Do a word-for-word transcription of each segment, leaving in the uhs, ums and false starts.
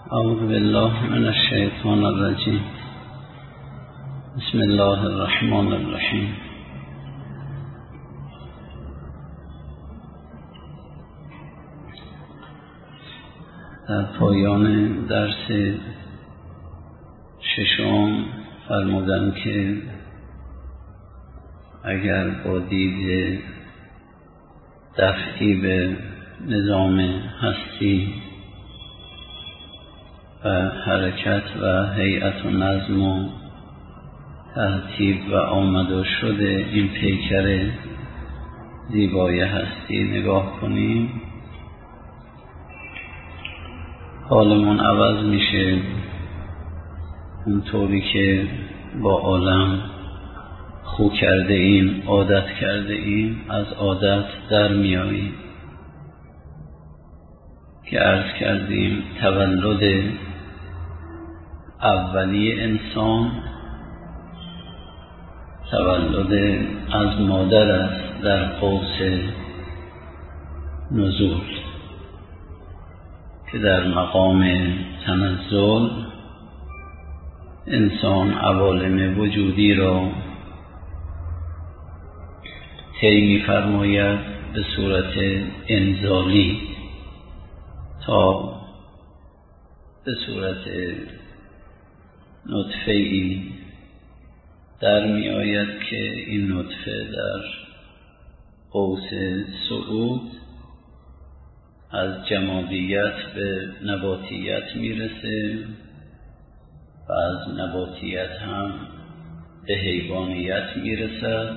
اعوذ بالله من الشیطان الرجیم. بسم الله الرحمن الرحیم. در پایان درس ششم فرمودم که اگر با دید دفعی به نظام هستی و حرکت و هیئت و نظم و ترتیب و آمد و شد این پیکر زیبای هستی نگاه کنیم، حالمون عوض میشه. اونطوری که با عالم خو کرده ایم، عادت کرده ایم، از عادت در میاییم که عرض کردیم تولد اولی انسان تولد از مادر است در قوس نزول، که در مقام تنزل انسان عوالم وجودی را طی می‌فرماید به صورت انزالی تا به صورت نطفه‌ای در می آید که این نطفه در قوس صعود از جمادیت به نباتیت میرسه و از نباتیت هم به حیوانیت میرسد.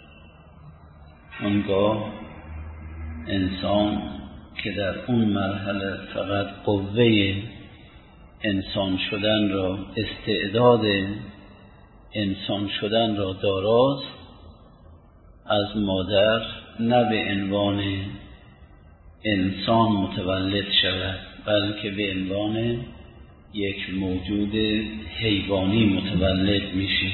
اونگاه انسان که در اون مرحله فقط قوه انسان شدن را، استعداد انسان شدن را داراست، از مادر نه به عنوان انسان متولد شود، بلکه به عنوان یک موجود حیوانی متولد میشه.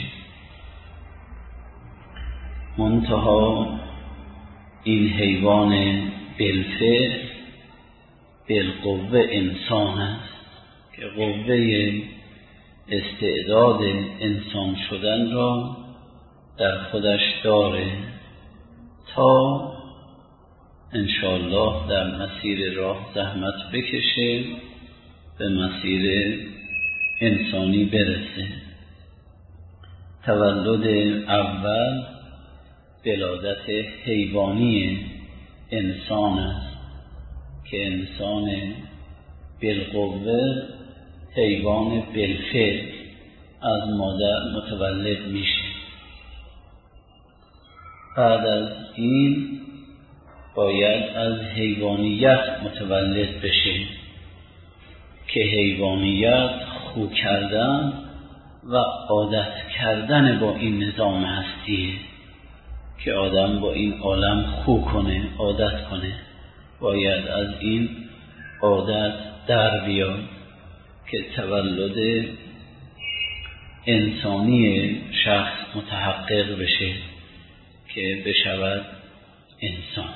منتها این حیوان بالفعل بالقوه انسان است که قوه استعداد انسان شدن را در خودش داره تا انشاءالله در مسیر راه زحمت بکشه، به مسیر انسانی برسه. تولد اول ولادت حیوانی انسان است که انسان بالقوه، حیوان بالفعل از مادر متولد میشه. بعد از این باید از حیوانیت متولد بشه که حیوانیت خو کردن و عادت کردن با این نظام هستیه که آدم با این عالم خو کنه، عادت کنه. باید از این عادت در بیاد که تولد انسانی شخص متحقق بشه که بشود انسان.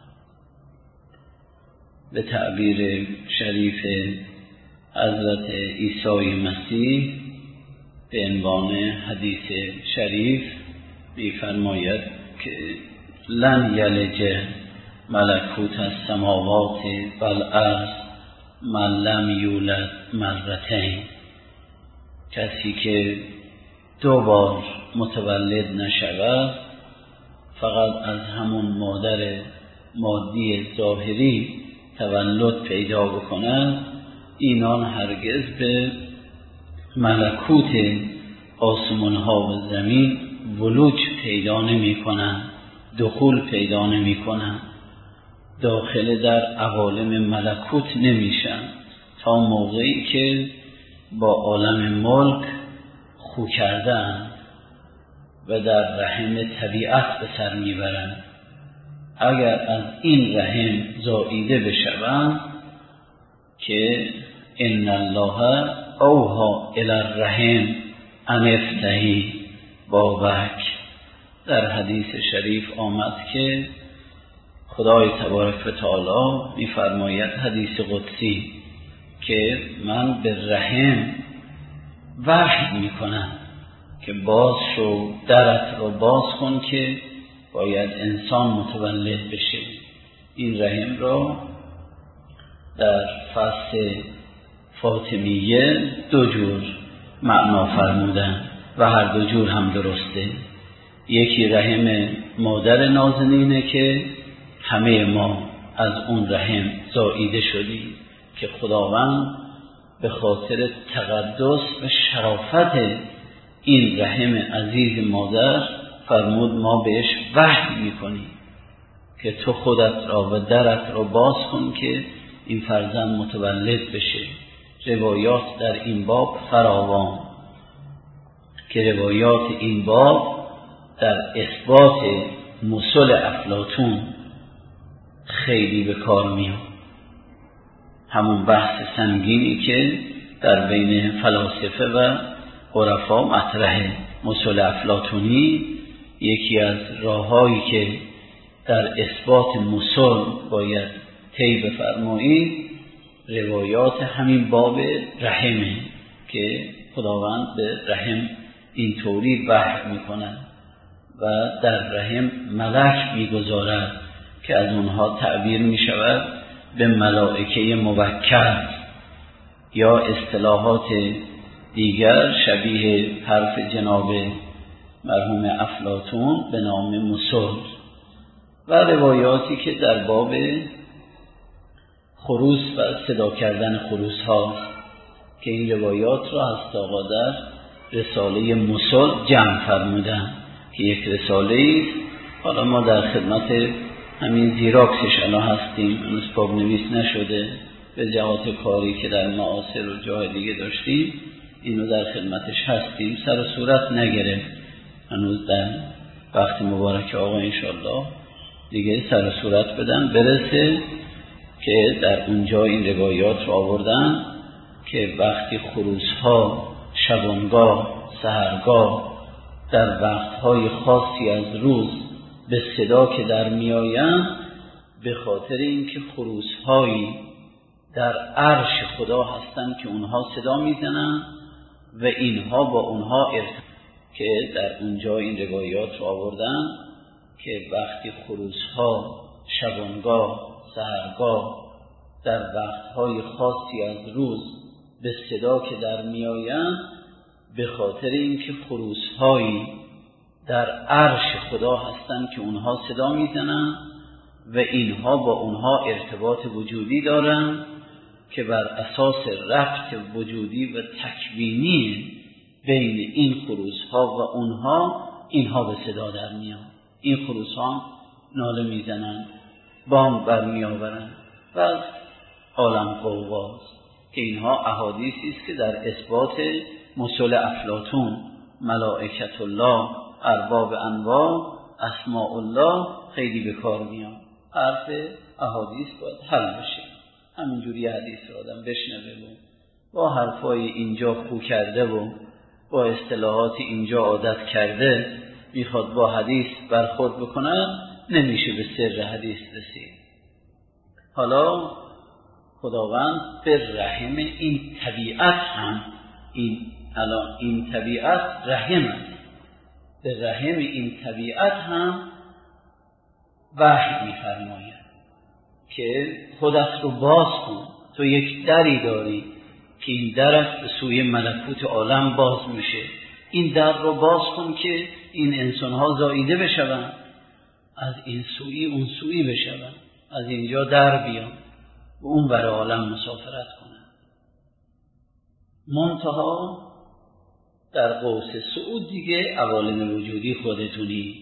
به تعبیر شریف حضرت عیسی مسیح به عنوان حدیث شریف می‌فرماید که لن یلج ملکوت السماوات والارض من لم یولد مرتین. کسی که دو بار متولد نشود، فقط از همون مادر مادی ظاهری تولد پیدا بکند، اینان هرگز به ملکوت آسمان ها و زمین ولوج پیدا نمی کنند، دخول پیدا نمی کنند، داخل در عوالم ملکوت نمیشن تا موقعی که با عالم ملک خو کردن و در رحم طبیعت به سر میبرند. اگر از این رحم زاییده بشوند که ان الله اوحی الی الرحم ان افتحی بابک، در حدیث شریف آمد که خدای تبارک و تعالی می‌فرماید حدیث قدسی که من به رحم وحی میکنم که باز شو، درت رو باز کن که باید انسان متولد بشه. این رحم رو در فصل فاطمیه دو جور معنا فرمودن و هر دو جور هم درسته. یکی رحم مادر نازنینه که همه ما از اون رحم زاییده شدیم که خداوند به خاطر تقدس و شرافت این رحم عزیز مادر فرمود ما بهش وحی میکنیم که تو خودت را و درت را باز کن که این فرزند متولد بشه. روایات در این باب فراوان که روایات این باب در اثبات مثل افلاطون خیلی به کار میاد. همون بحث سنگینی که در بین فلاسفه و عرفا مطرحه. مثل افلاطونی یکی از راههایی که در اثبات مثل باید طی بفرمایید روایات همین باب رحمه که خداوند به رحم اینطوری وحی میکنه و در رحم ملک میگذارد که از اونها تعبیر میشود به ملائکه موکل یا اصطلاحات دیگر شبیه حرف جناب مرحوم افلاطون به نام مثل. و روایاتی که در باب خروس و صدا کردن خروس ها که این روایات را از آقا در رساله مثل جمع فرمودن که یک رساله است. حالا ما در خدمت همین زیراکسش الان هستیم، هنوز باب نویس نشده، به جهات کاری که در معاصر و جای دیگه داشتیم اینو در خدمتش هستیم. سر و صورت نگرفت هنوز، در وقت مبارک آقا انشالله دیگه سر و صورت بدن برسه که در اونجا این روایات رو آوردن که وقتی خروس ها شبانگاه سحرگاه در وقتهای خاصی از روز به صدا که در میآیند به خاطر اینکه خروس هایی در عرش خدا هستند که اونها صدا میزنن و اینها با اونها ارتباط که در اونجا این روایات رو آوردن که وقتی خروس ها شبانگاه سحرگاه در وقتهای خاصی از روز به صدا که در میآیند به خاطر اینکه خروس هایی در عرش خدا هستند که اونها صدا میزنن و اینها با اونها ارتباط وجودی دارن که بر اساس ربط وجودی و تکوینی بین این خروس ها و اونها اینها به صدا در میان. این خروس ها ناله میزنن، بانگ برمی آورن و از عالم قوقاست که اینها احادیثی است که در اثبات مثل افلاطون ملائکت الله ارباب انواع اسماء الله خیلی به کار میاد. حرف احادیث باید حل بشه. همینجوری حدیث رو آدم بشنوه و با حرفای اینجا خو کرده و با اصطلاحات اینجا عادت کرده میخواد با حدیث برخورد بکنه، نمیشه به سر حدیث رسید. حالا خداوند به رحم این طبیعت هم این الان این طبیعت رحم است، به رحم این طبیعت هم وحی می‌فرماید که خودت رو باز کن. تو یک دری داری که این درت به سوی ملکوت عالم باز میشه. این در رو باز کن که این انسان‌ها زاییده بشوند، از این سوی اون سوی بشوند، از اینجا در بیان و اون بر عالم مسافرت کنن. منتها در قوس صعود دیگه عوالم وجودی خودتونی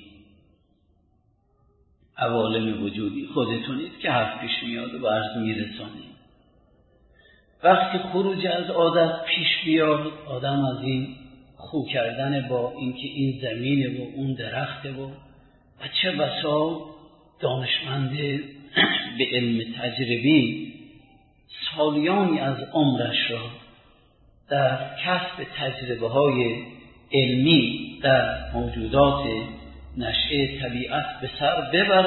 عوالم وجودی خودتونید که حرف پیش میاد و به عرض میرسانید. وقتی خروج از عادت پیش بیاد، آدم از این خو کردن با اینکه این زمینه و اون درخته و و چه بسا دانشمند به علم تجربی سالیانی از عمرش را در کسب تجربه های علمی در موجودات نشأه طبیعت به سر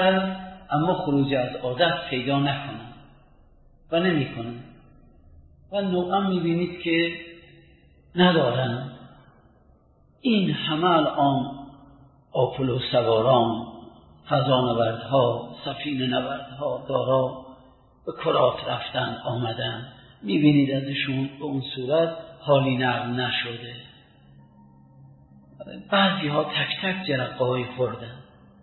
ببرد، اما خروج از عادت پیدا نکنه و نمی کنه و و نوعا میبینید که ندارن. این همه الان آپولو سواران، فضانوردها، سفینه نوردها دارا به کرات رفتن آمدن، میبینید ازشون به اون صورت حالی نقل نشده. بعضی ها تک تک جرقه های خوردن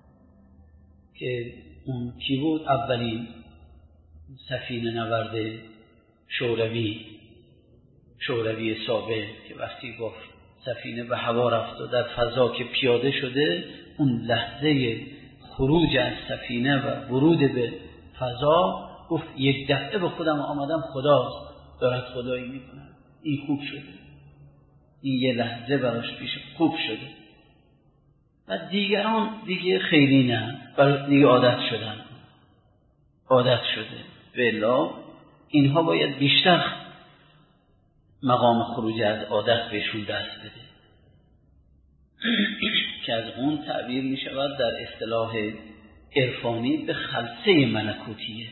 که اون کی بود؟ اولین سفینه نورد شوروی شوروی سابق که وقتی با سفینه به هوا رفت و در فضا که پیاده شده، اون لحظه خروج از سفینه و ورود به فضا گفت یک دفعه به خودم آمدم خداست دارد خدایی میکنم، این خوب شده، این یه لحظه براش پیش خوب شده. و دیگران دیگه خیلی نه، برای دیگه عادت شدن عادت شده. بلا اینها باید بیشتر مقام خروج از عادت بهشون دست بده که از اون تعبیر می شود در اصطلاح عرفانی به خلسه ملکوتیه،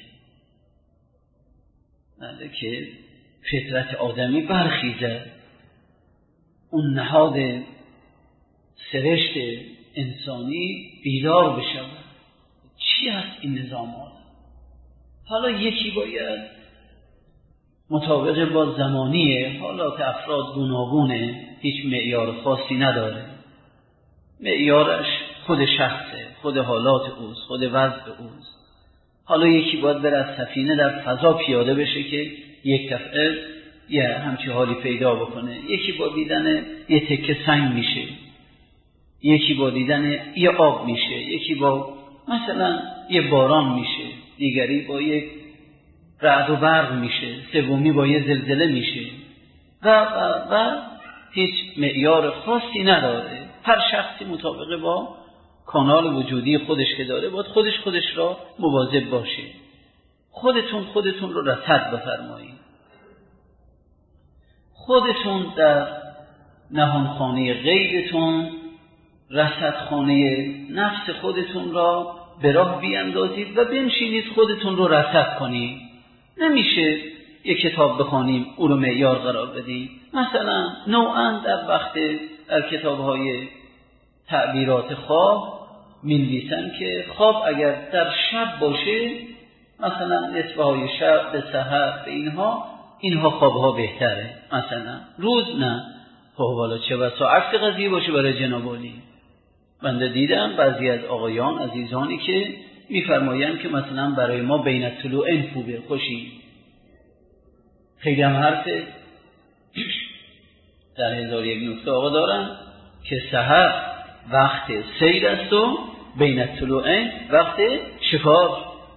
بله، که فطرت آدمی برخیزه، اون نهاد سرشت انسانی بیدار بشه. چی هست این نظامات؟ حالا یکی باید مطابق با زمانیه، حالات افراد گوناگونه، هیچ معیار خاصی نداره، معیارش خود شخصه، خود حالات اوست، خود وضع اوست. حالا یکی باید بره از سفینه در فضا پیاده بشه که یک دفعه یه همچی حالی پیدا بکنه، یکی با دیدن یه تکه سنگ میشه، یکی با دیدن یه آب میشه، یکی با مثلا یه باران میشه، دیگری با یک رعد و برق میشه، سومی با یه زلزله میشه و و و هیچ معیار خاصی نداره. هر شخصی مطابق با کانال وجودی خودش که داره باید خودش خودش را مواظب باشه. خودتون خودتون رو رصد بفرمایید، خودتون در نهانخانه غیبتون رصدخانه نفس خودتون را به راه بیاندازید و بنشینید خودتون رو رصد کنید. نمیشه یک کتاب بخونیم او رو معیار قرار بدیم. مثلا نوعا در وقت در کتاب‌های تعبیرات خواب می‌نویسن که خواب اگر در شب باشه، مثلا نصفه های شب به سحر به اینها اینها خوابها بهتره، مثلا روز نه. خب حالا چه بسا عکس قضیه باشه برای جناب عالی. بنده دیدم بعضی از آقایان عزیزانی که میفرمایند که مثلا برای ما بین الطلوعین خوبه، خوشی. خیلی هم حرفه. در هزار یک نکته آقا دارن که سحر وقت سیر است و بین الطلوعین وقت شکار.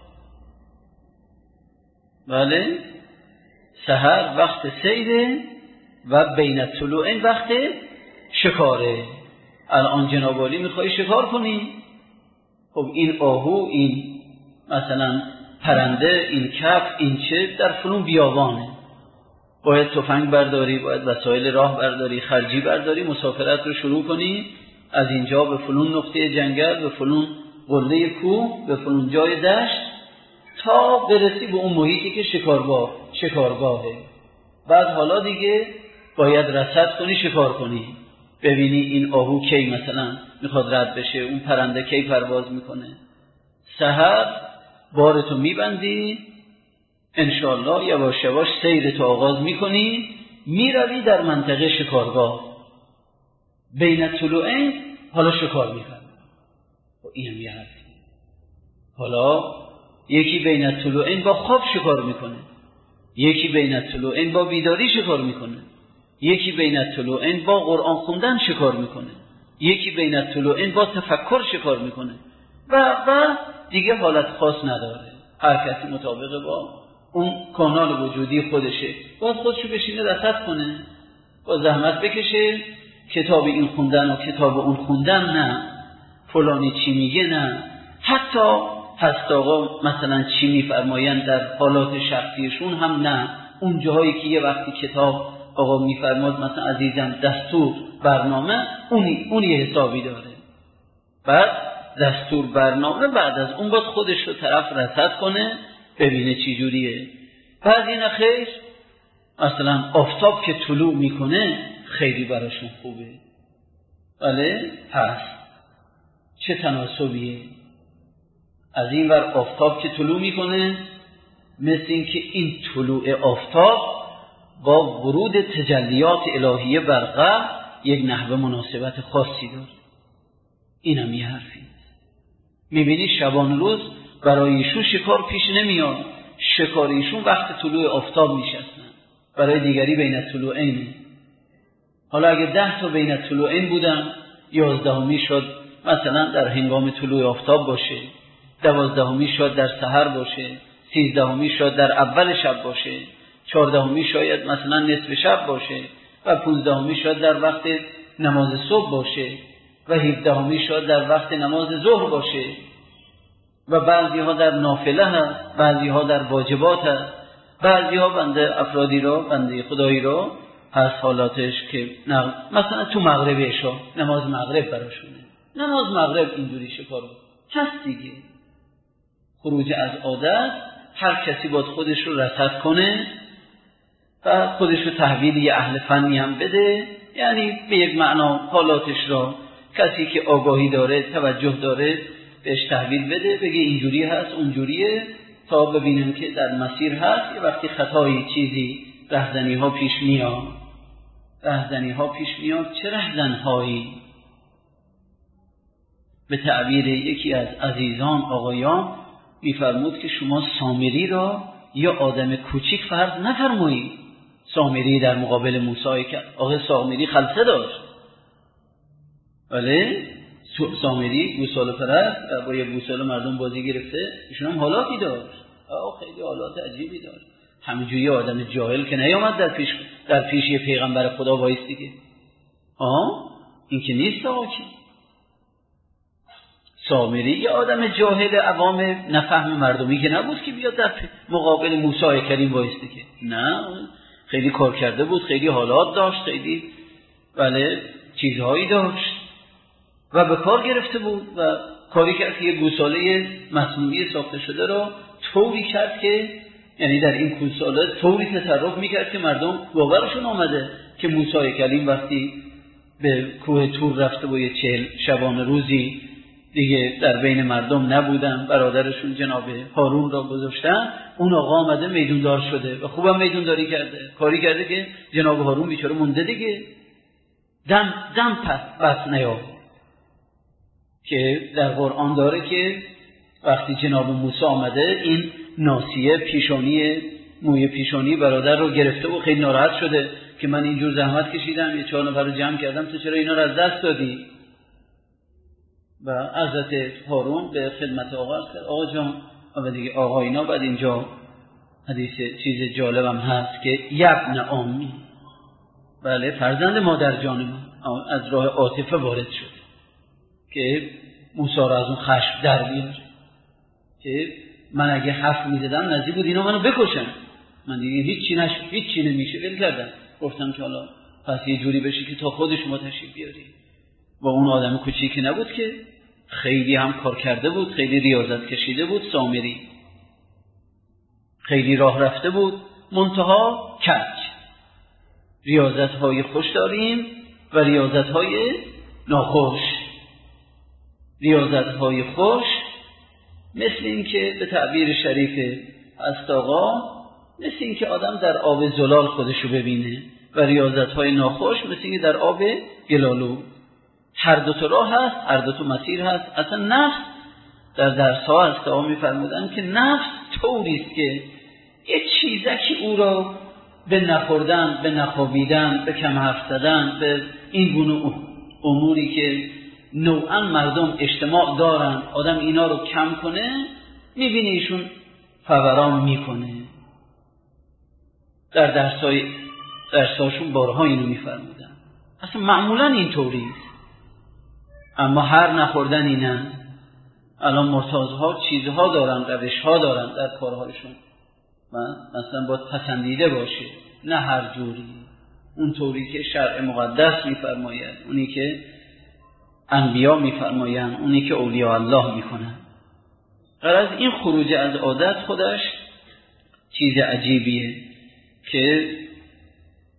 بله، سحر وقت سیره و بین الطلوعین وقت شکاره. الان جناب عالی میخوای شکار کنی، خب این آهو، این مثلا پرنده، این کف، این چه در فلون بیابانه، باید تفنگ برداری، باید وسایل راه برداری، خرجی برداری، مسافرت رو شروع کنی از اینجا به فلون نقطه جنگل، به فلون قله کوه، به فلون جای دشت، تا برسی به اون محیطی که شکارگاه شکارگاهه. بعد حالا دیگه باید رصد کنی، شکار کنی، ببینی این آهو کی مثلا میخواد رد بشه، اون پرنده کی پرواز میکنه. سحر بارتو میبندی، انشالله یواش یواش سیرتو آغاز میکنی، میروی در منطقه شکارگاه. بین الطلوعین حالا شکار میکنی. و این یه حرفی. حالا یکی بین الطلوعین با خواب شکار میکنه، یکی بین الطلوعین با بیداری شکار میکنه، یکی بین الطلوعین با قرآن خوندن شکار میکنه، یکی بین الطلوعین با تفکر شکار میکنه و و دیگه حالت خاص نداره. هر کسی مطابق با اون کانال وجودی خودشه، باید خودشو بشینه رصد کنه، با زحمت بکشه، کتاب این خوندن و کتاب اون خوندن نه، فلانی چی میگه نه، حتی هست آقا مثلا چی میفرمایند در حالات شخصیشون هم نه. اون جاهایی که یه وقتی کتاب آقا میفرماد مثلا عزیزم دستور برنامه، اونی اون یه حسابی داره. بعد دستور برنامه بعد از اون باید خودش رو طرف رصد کنه ببینه چی جوریه. بعد این خیر مثلا آفتاب که طلوع میکنه خیلی براشون خوبه. بله پس چه تناسبیه؟ از این ور آفتاب که طلوع میکنه مثل این که این طلوع آفتاب با ورود تجلیات الهیه بر قلب یک نحوه مناسبت خاصی داره. اینم یه حرفی. میبینی شبان روز برای ایشون شکار پیش نمیاد، شکار ایشون وقت طلوع آفتاب میشستن، برای دیگری بین الطلوعین. حالا اگه ده تا بین الطلوعین بودن، یازدهمی شد مثلا در هنگام طلوع آفتاب باشه، دوازدهمی شد در سحر باشه، سیزدهمی شد در اول شب باشه، چهاردهمی شاید مثلا نصف شب باشه و پونزدهمی شد در وقت نماز صبح باشه و هفدهمی شد در وقت نماز ظهر باشه و بعضی ها در نافله هست، بعضی ها در واجبات هست، بعضی ها بنده افرادی را، بنده خدایی را هست حالاتش که مثلا تو مغرب عشا نماز مغرب براشونه، نماز مغرب اینجوری شکار بود هست دیگه. خروج از عادت، هر کسی باید خودش رو رصد کنه و خودش رو تحویل یه اهل فنی هم بده، یعنی به یک معنا حالاتش را کسی که آگاهی داره، توجه داره بهش تحویل بده، بگه اینجوری هست اونجوریه، تا ببینیم که در مسیر هست. یه وقتی خطایی چیزی رهزنی ها پیش میاد، رهزنی ها پیش میاد چه رهزن هایی؟ به تعبیر یکی از عزیزان آقایان میفرمود که شما سامری را یا آدم کوچیک فرض نفرمایید. سامری در مقابل موسی کرد، آقا سامری خلسه داشت، ولی سامری گوساله پرست و با یه گوساله مردم بازی گرفته، ایشون هم حالاتی داشت، آه خیلی حالات عجیبی داشت. همینجوری آدم جاهل که نیامد در پیش در پیش یه پیغمبر خدا وایستی که آه این که نیست. آقا کی سامری یه آدم جاهل عوام نفهم مردمی که نبود که بیاد در مقابل موسی کریم وایستی که نه، خیلی کار کرده بود، خیلی حالات داشت، خیلی بله چیزهایی داشت و به کار گرفته بود و کاری کرد که یه گوساله مصنوعی ساخته شده را طوری کرد که یعنی در این گوساله طوری تصرف میکرد که مردم باورشون آمده که موسی کلیم وقتی به کوه طور رفته و یه چهل شبانه روزی دیگه در بین مردم نبودن، برادرشون جناب هارون را گذاشتن، اون آقا آمده میدوندار شده و خوبم میدونداری کرده، کاری کرده که جناب هارون بیچاره مونده دیگه، دم دم پس بس نیاد. که در قرآن داره که وقتی جناب موسی آمده این ناسیه پیشانی موی پیشانی برادر رو گرفته و خیلی ناراحت شده که من اینجور زحمت کشیدم، یه چهار نفر رو جمع کردم، تو چرا اینا رو از دست دادی؟ و حضرت هارون به خدمت آقا کرد، آقا جان و دیگه آقا اینا. بعد اینجا حدیث چیز جالبم هست که یبن آمی، بله فرزند مادر جان من، از راه عاطفه وارد شد که موسی را از اون خشم در بیاره که من اگه حرف میزدم نزدیک بود اینا منو بکشن، من دیگه هیچی نشه، هیچی نمیشه، ول کردم. گفتم که حالا پس یه جوری بشه که تا خود شما تشریف بیاری. و اون آدم کوچیکی نبود که خیلی هم کار کرده بود، خیلی ریاضت کشیده بود، سامری خیلی راه رفته بود، منتها کج. ریاضت های خوش داریم و ریاضت های ناخوش. ریاضت های خوش مثل این که به تعبیر شریف است آقا، مثل این که آدم در آب زلال خودشو ببینه، و ریاضت های ناخوش مثل این که در آب گلالو. هر دو تا راه هست، هر دو تا مسیر هست. اصلا نفس در درس ها هست آقا میفرمودن که نفس طوریست که یه چیزکی او را به نخوردن، به نخوابیدن، به کم حرف زدن، به این گونه اموری که نوعا مردم اجتماع دارن، آدم اینا رو کم کنه، میبینه ایشون فوران میکنه. در درسای درساشون بارها اینو میفرمودن. اصلا معمولا این طوریست. اما هر نخوردنی نه. الان مرتازها چیزها دارن، روشها دارن در کارهایشون، مثلا باید پسندیده باشه، نه هر جوری، اون طوری که شرع مقدس میفرماید، اونی که انبیا میفرمایند، اونی که اولیاء الله میکنن. غرض این خروج از عادت خودش چیز عجیبیه که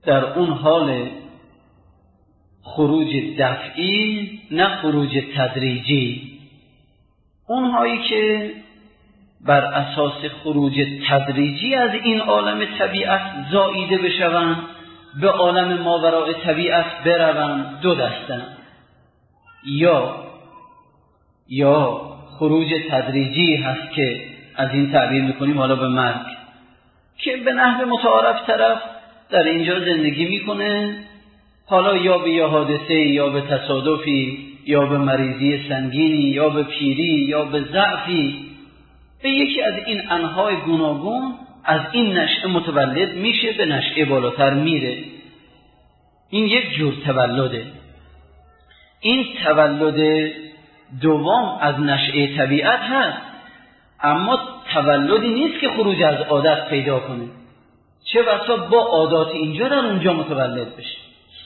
در اون حال خروج دفعی نه خروج تدریجی. اونهایی که بر اساس خروج تدریجی از این عالم طبیعت زاییده بشوند به عالم ماوراء طبیعت بروند دو دستند. یا یا خروج تدریجی هست که از این تعبیر میکنیم حالا به مرگ، که به نحو متعارف طرف در اینجا زندگی میکنه، حالا یا به یه حادثه یا به تصادفی یا به مریضی سنگینی یا به پیری یا به ضعفی، به یکی از این انواع گوناگون از این نشأه متولد میشه، به نشأه بالاتر میره. این یک جور تولده. این تولد دوم از نشأه طبیعت هست، اما تولدی نیست که خروج از عادت پیدا کنه. چه بسا با عادات اینجا در اونجا متولد بشه،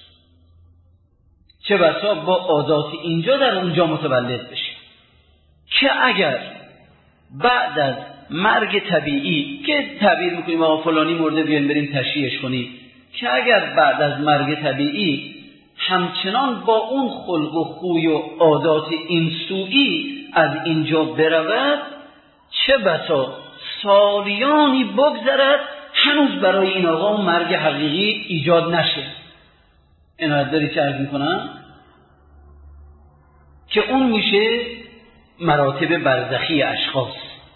چه بسا با عادات اینجا در اونجا متولد بشه، که اگر بعد از مرگ طبیعی که تعبیر میکنیم آقا فلانی مرده بیان بریم تشییعش کنیم، که اگر بعد از مرگ طبیعی همچنان با اون خلق و خوی و عادات این سوئی از اینجا برود، چه بسا سالیانی بگذرد هنوز برای این آقا مرگ حقیقی ایجاد نشه. اینا داری چه عرض میکنم که اون میشه مراتب برزخی اشخاص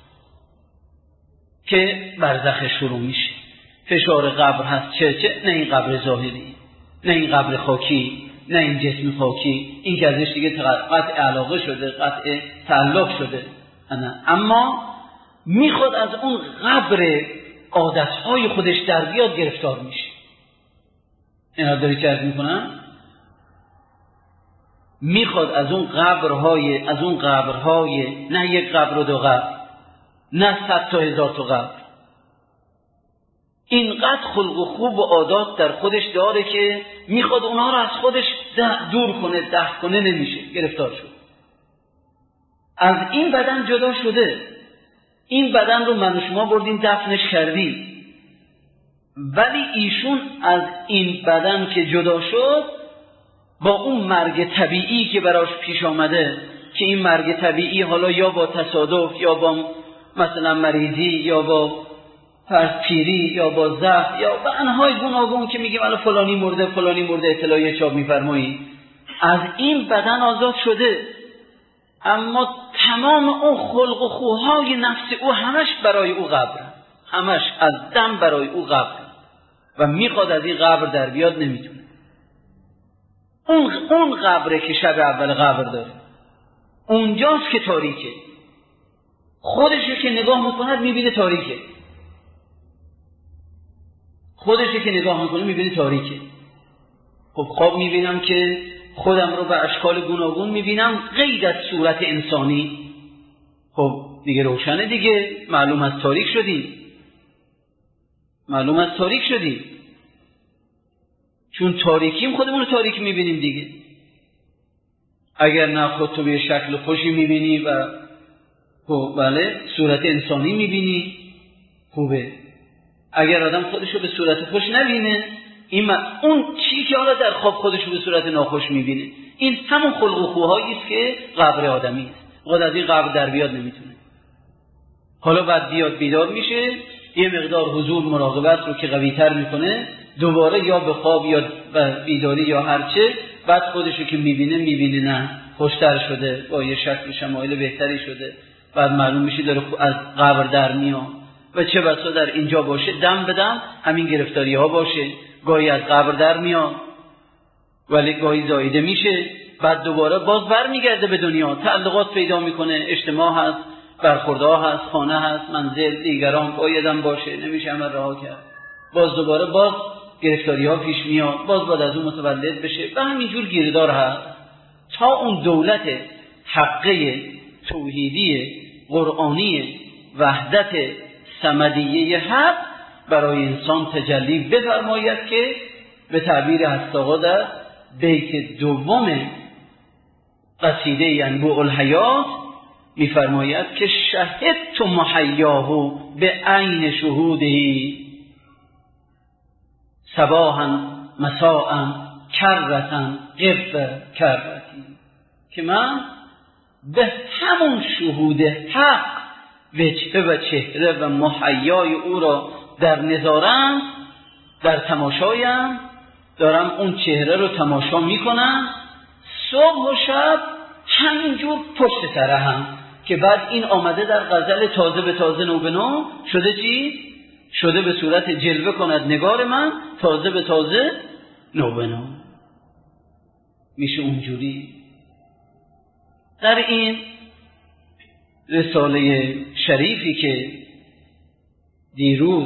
که برزخ شروع میشه. فشار قبر هست، چه چه نه این قبر ظاهری، نه این قبر خاکی، نه این جسم خاکی، این که ازش دیگه قطع علاقه شده، قطع تعلق شده، نه. اما میخواد از اون قبر عادتهای خودش در بیاد گرفتار میشه. اینا داری چه عرض میکنم؟ میخواد از اون قبرهای از اون قبرهای نه یک قبر و دو قبر، نه صد تا هزار تا قبر، اینقدر خلق و خوب و عادات در خودش داره که میخواد اونها رو از خودش دور کنه، دفع کنه، نمیشه، گرفتار شد. از این بدن جدا شده، این بدن رو من و شما بردیم دفنش کردیم، ولی ایشون از این بدن که جدا شد با اون مرگ طبیعی که براش پیش آمده، که این مرگ طبیعی حالا یا با تصادف یا با مثلا مریضی یا با فرض پیری یا با ضعف یا به انواع گوناگون که میگیم الان فلانی مرده فلانی مرده اطلاعیه چاپ میفرمایید، از این بدن آزاد شده، اما تمام اون خلق و خوهای نفس او همش برای او قبر، همش از دم برای او قبر و میخواد از این قبر در بیاد، نمیتونه. اون اون قبره که شب اول قبر داره، اونجاست که تاریکه، خودشه که نگاه میکنه میبینه تاریکه، خودشه که نگاه میکنه میبینه تاریکه. خب خواب میبینم که خودم رو به اشکال گوناگون میبینم غیر از صورت انسانی، خب دیگه روشنه دیگه، معلوم از تاریک شدی، معلوم از تاریک شدی، چون تاریکیم خودمون رو تاریک میبینیم دیگه. اگر نه خودتو به شکل خوشی میبینی و خب بله صورت انسانی میبینی، خوبه. اگر آدم خودشو به صورت خوش نبینه، این من... اون چی که حالا در خواب خودشو به صورت ناخوش میبینه، این همون خلق و خوهایی است که قبر آدمی است. خود از این قبر در بیاد نمیتونه. حالا بعد بیاد بیدار میشه، یه مقدار حضور مراقبت رو که قوی‌تر میکنه، دوباره یا به خواب یا به بیداری یا هرچه، بعد خودشو که میبینه میبینه نه خوشتر شده، با یه شکل شمایل بهتری شده، بعد معلوم میشه داره از قبر در میاد و چه بسا در اینجا باشه دم به دم همین گرفتاری ها باشه، گاهی از قبر در میاد ولی گاهی زایده میشه، بعد دوباره باز بر میگرده به دنیا، تعلقات پیدا میکنه، اجتماع هست، برخوردها هست، خانه هست، منزل، دیگران، بایدم باشه، نمیشه همه رها کرد، باز دوباره باز گرفتاری ها پیش میاد، باز باید از اون متولد بشه و همینجور گیردار هست تا اون دولت حقه توحیدی قرآنی وحدت صمدیه حق برای انسان تجلی بفرماید که به تعبیر هست آقا در بیت دوم قصیده ینبوع الحیات میفرماید که شهدت محیاه به عین شهودهی صباحا مساء کرتن قرب کرتی، که من به همون شهود حق وجهه و چهره و محیای او را در نظارم، در تماشایم دارم اون چهره رو تماشا میکنم صبح و شب همینجور پشت سر هم، که بعد این آمده در غزل تازه به تازه نو به نو شده چی؟ شده به صورت جلوه کند نگار من تازه به تازه نو به نو. میشه اونجوری در این رساله شریفی که دیروز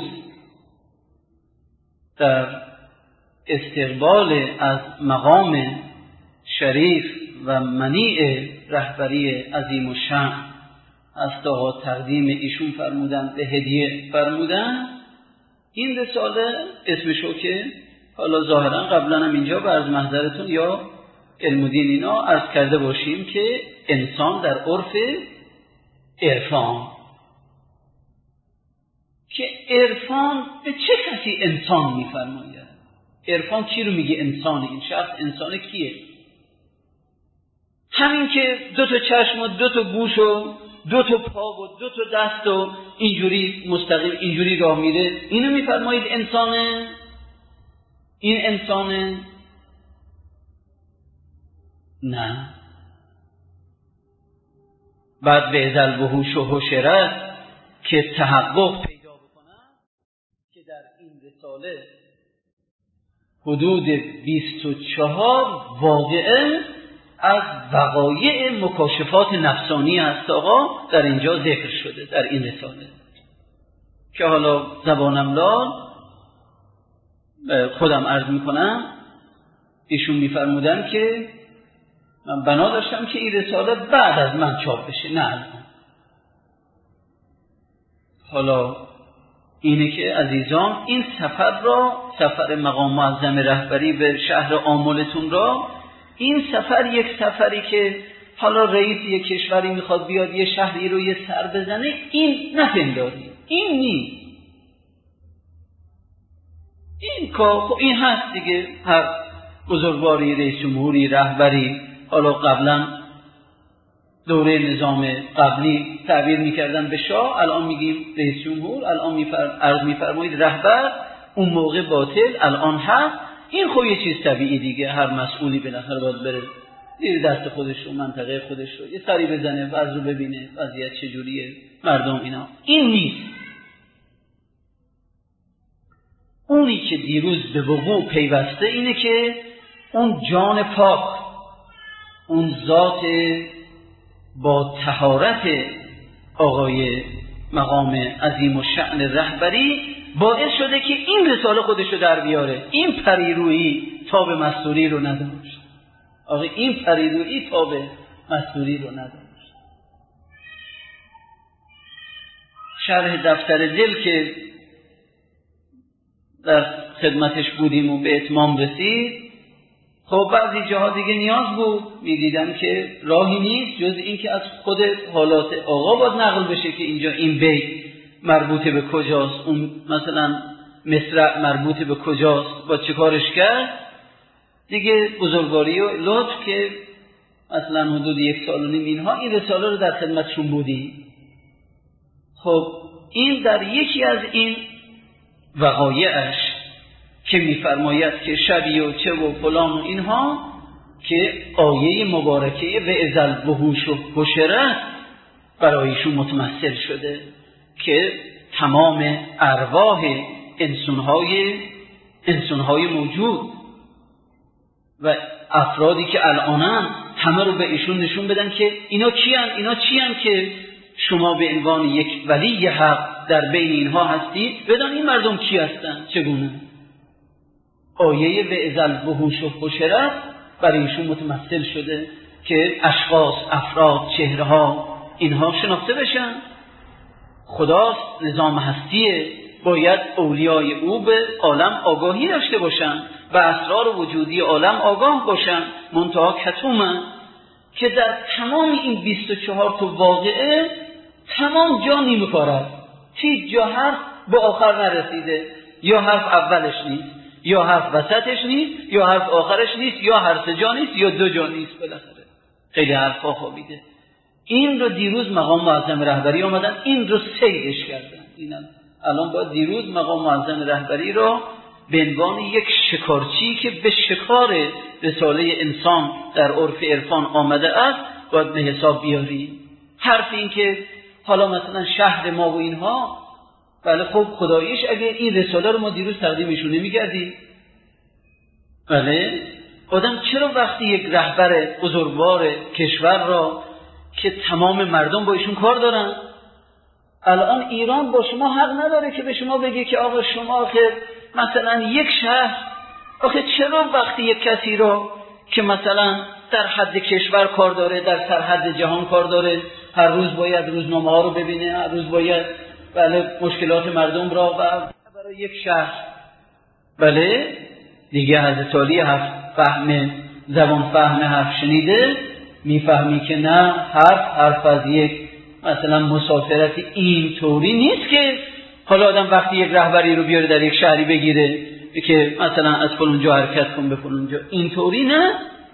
در استقبال از مقام شریف و منیع رهبری عظیم الشأن از آقا تقدیم ایشون فرمودن، به هدیه فرمودن. این رساله اسمشو که حالا ظاهرا قبلا هم اینجا به عرض محضرتون یا علم و دین اینا عرض کرده باشیم که انسان در عرف عرفان، که عرفان به چه کسی انسان میفرماید؟ عرفان کی رو میگه انسان؟ این شخص انسان کیه؟ همین که دو تا چشم و دو تا گوش و دو تا پا و دو تا دست و اینجوری مستقیم اینجوری راه میره، اینو میفرمایید انسانه؟ این انسانه؟ نه. بعد به ازل وحوش و حشرت که تحقق پیدا بکنن، که در این رساله حدود بیست و چهار واقعه از وقایع مکاشفات نفسانی است آقا در اینجا ذکر شده در این رساله، که حالا زبانم لال خودم عرض میکنم. ایشون میفرمودن که من بنا داشتم که این رساله بعد از من چاپ بشه، نه الان. حالا اینه که عزیزان این سفر را، سفر مقام معظم رهبری به شهر آملتون را، این سفر یک سفری که حالا رئیس یک کشوری میخواد بیاد یه شهری رو یه سر بزنه، این نپنداری، این نیست. این کار خب این هست دیگه، هر بزرگواری رئیس جمهوری رهبری، حالا قبلا دوره نظام قبلی تعبیر میکردن به شاه، الان میگیم رئیس جمهور، الان میفر... عرض میفرمایید رهبر، اون موقع باطل الان حق. این خب یه چیز طبیعی دیگه، هر مسئولی بالاخره باید بره زیر دست خودش رو، منطقه خودش رو یه سری بزنه، وضع رو ببینه وضعیت چجوریه مردم اینا. این نیست. اونی که دیروز به وقوع پیوسته اینه که اون جان پاک، اون ذات با طهارت آقای مقام عظیم الشأن رهبری باعث شده که این رساله خودش رو در بیاره. این پریرویی تاب مستوری رو نداشت آقا، این پریرویی تاب مستوری رو نداشت. شرح دفتر دل که در خدمتش بودیم و به اتمام رسید، خب بعضی جاها دیگه نیاز بود، میدیدم که راهی نیست جز این که از خود حالات آقا باید نقل بشه که اینجا این بیت مربوط به کجاست، اون مثلا مصرع مربوط به کجاست، با چه کارش کرد دیگه. بزرگواری و لطف که مثلا حدود یک سال و نیم اینها این رساله رو در خدمتشون بودی. خب این در یکی از این وقایعش که میفرماید که شبی و چه و فلان و اینها، که آیه مبارکه و ازل وحوش و حشرت برایشون متمثل شده که تمام ارواح انسانهای انسانهای موجود و افرادی که الانن همه رو به ایشون نشون بدن که اینا چیان، اینا چیان که شما به عنوان یک ولی حق در بین اینها هستید، بدان این مردم کی هستن، چگونه. آیه و ازل وحوش و حشرت برای ایشون متمثل شده که اشخاص، افراد، چهره ها اینها شناخته بشن. خداست، نظام هستیه، باید اولیای او به عالم آگاهی داشته باشن، به اسرار وجودی عالم آگاه باشن. منتها کتومن که در تمام این بیست و چهار تا واقعه تمام جا نیمه کاره، هیچ جا حرف به آخر نرسیده یا حرف اولش نیست. یا حرف وسطش نیست، یا حرف آخرش نیست، یا هر سه جا نیست، یا دو جا نیست. بالاخره خیلی حرفا خوابیده. این رو دیروز مقام معظم رهبری آمدن این رو سیدش کردن. اینم الان با دیروز مقام معظم رهبری رو به عنوان یک شکارچی که به شکار رساله انسان در عرف عرفان آمده است باید به حساب بیاری. حرف این که حالا مثلا شهر ما و اینها، بله خب خداییش اگه این رساله رو ما دیروز تقدیمشون نمی‌کردیم، بله آدم چرا وقتی یک رهبر بزرگوار کشور را که تمام مردم با ایشون کار دارن، الان ایران با شما حق نداره که به شما بگه که آقا شما آخه مثلا یک شهر، آخه چرا وقتی یک کسی را که مثلا در حد کشور کار داره، در سرحد جهان کار داره، هر روز باید روزنامه ها رو ببینه، هر روز باید بله مشکلات مردم را و برای یک شهر، بله دیگه حضرت علی حرف فهم زبان فهم حرف شنیده، میفهمی که نه حرف حرف از یک مثلا مسافرتی اینطوری نیست که حالا آدم وقتی یک رهبری رو بیاره در یک شهری بگیره که مثلا از فلانجا حرکت کن به فلانجا، اینطوری نه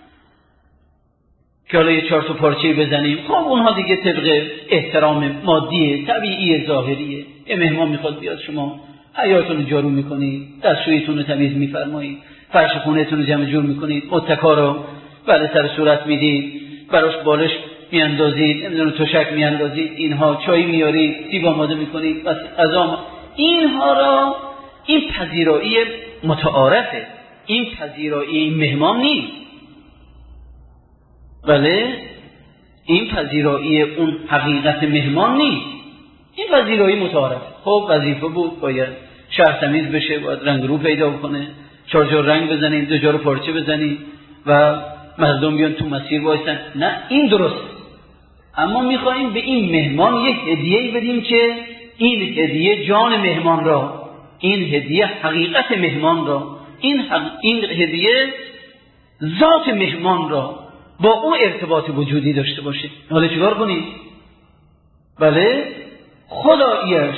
که حالا یه چهار تا پارچه بزنیم. خب اونها دیگه طبق احترام مادیه، طبیعی، ظاهریه. یه مهمان میخواد بیاد، شما حیاتون رو جارو میکنید، دستشویتون رو تمیز میفرمایید، فرش خونه‌تون رو جمع جور میکنید، متکا رو بله سر صورت میدید، براش بالش میاندازید، نمیدونم تشک میاندازید، اینها چای میارید، سیب آماده میکنید، بس غذا. اینها را این پذیرایی متعارفه، این پذیرایی مهمان نیست. بله این پذیرایی اون حقیقت مهمان نیست، این پذیرایی متعارف. خب وظیفه بود باید شهر تمیز بشه، باید رنگ رو پیدا کنه، چهار جا رنگ بزنید، دو جا رو پارچه بزنید و مردم بیان تو مسیر وایسن. نه این درست، اما میخواییم به این مهمان یک هدیه‌ای بدیم که این هدیه جان مهمان را، این هدیه حقیقت مهمان را، این حق... این هدیه ذات مهمان را با اون ارتباط وجودی داشته باشه. حالا چیکار کنید؟ بله خداییش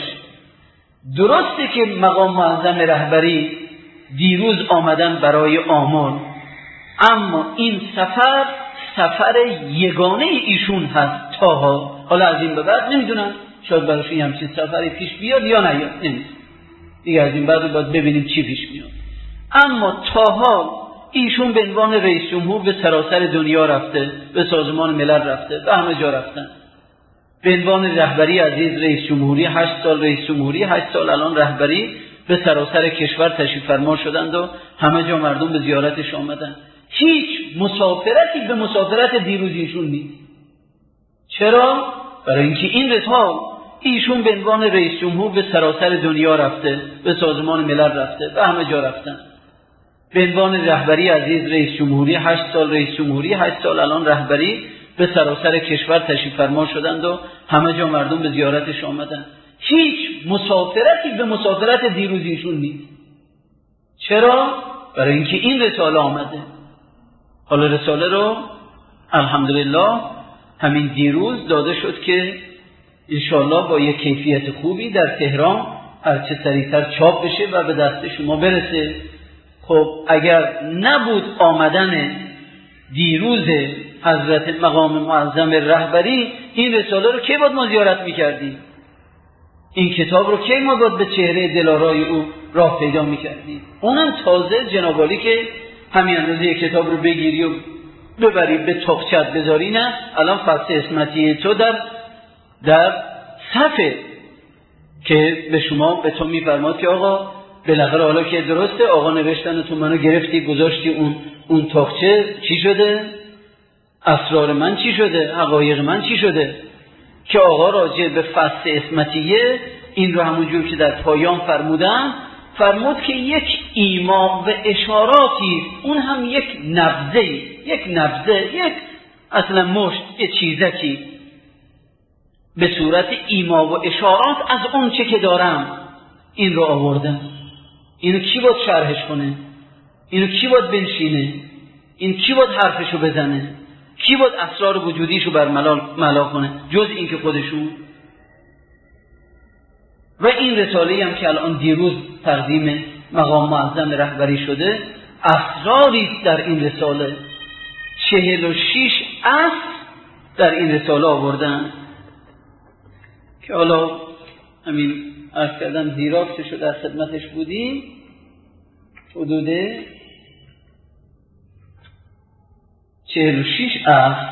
درسته که مقام معظم رهبری دیروز آمدن برای آمل، اما این سفر سفر یگانه ایشون هست تاها. حالا از این به بعد نمیدونم شاید براشون همچین سفری پیش بیاد یا نیاد، نمیدونم دیگه، از این بعد باید ببینیم چی پیش میاد. اما تاها ایشون به عنوان رئیس جمهور به سراسر دنیا رفته، به سازمان ملل رفته، به همه جا رفتن. به عنوان رهبری عزیز رئیس جمهوری هشت سال رئیس جمهوری هشت سال الان رهبری به سراسر کشور تشریف فرما شدند و همه جا مردم به زیارتش آمدن. هیچ مسافرتی به مسافرت دیروز ایشون نیست. چرا؟ برای اینکه این رسال ایشون به عنوان رئیس جمهور به سراسر دنیا رفته، به سازمان ملل رفته، به همه جا رفتن. به عنوان رهبری عزیز رئیس جمهوری هشت سال رئیس جمهوری هشت سال الان رهبری به سراسر کشور تشریف فرما شدند و همه جا مردم به زیارتش آمدن. هیچ مسافرتی به مسافرت دیروز ایشون نیست. چرا؟ برای اینکه این رساله آمده. حالا رساله رو الحمدلله همین دیروز داده شد که انشاءالله با یک کیفیت خوبی در تهران هرچه سریعتر چاپ بشه و به دست شما برسه. خب اگر نبود آمدن دیروز حضرت مقام معظم رهبری، این رساله رو کی باید ما زیارت میکردیم؟ این کتاب رو کی ما باید به چهره دلارای او راه پیدا میکردیم؟ اونم تازه جناب عالی که همین اندازه کتاب رو بگیری و ببری به تاقچت بذاری، نه الان فصل اسمتی تو در در صفحه که به شما به تو میفرماد که آقا بالاخره حالا که درسته آقا نوشتن تو منو گرفتی گذاشتی اون اون تاقچه، چی شده؟ اسرار من چی شده؟ حقایق من چی شده؟ که آقا راجع به فصل اسمتیه این رو همونجور که در پایان فرمودن فرمود که یک ایما و اشاراتی، اون هم یک نبضه یک نبضه یک اصلا مشت یک چیزکی به صورت ایما و اشارات از اون چه که دارم این رو آوردم. اینو کی باید شرحش کنه؟ اینو کی باید بنشینه؟ این کی باید حرفشو بزنه؟ کی باید اسرار وجودیشو بر ملا کنه جز این که خودشون؟ و این رساله هم که الان دیروز تقدیم مقام معظم رهبری شده اسراری در این رساله. چهل و شیش اصل در این رساله آوردن که حالا همین عرض کردم زیراکسش رو در خدمتش بودیم، حدود چهل و شیش اصل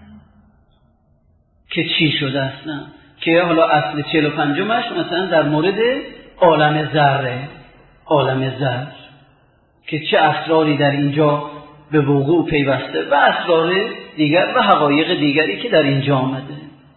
که چی شده اصلا، که حالا اصل چهل و پنجمش مثلا در مورد عالم ذره، عالم ذر که چه اسراری در اینجا به وقوع پیوسته و اسرار دیگر و حقایق دیگری که در اینجا آمده.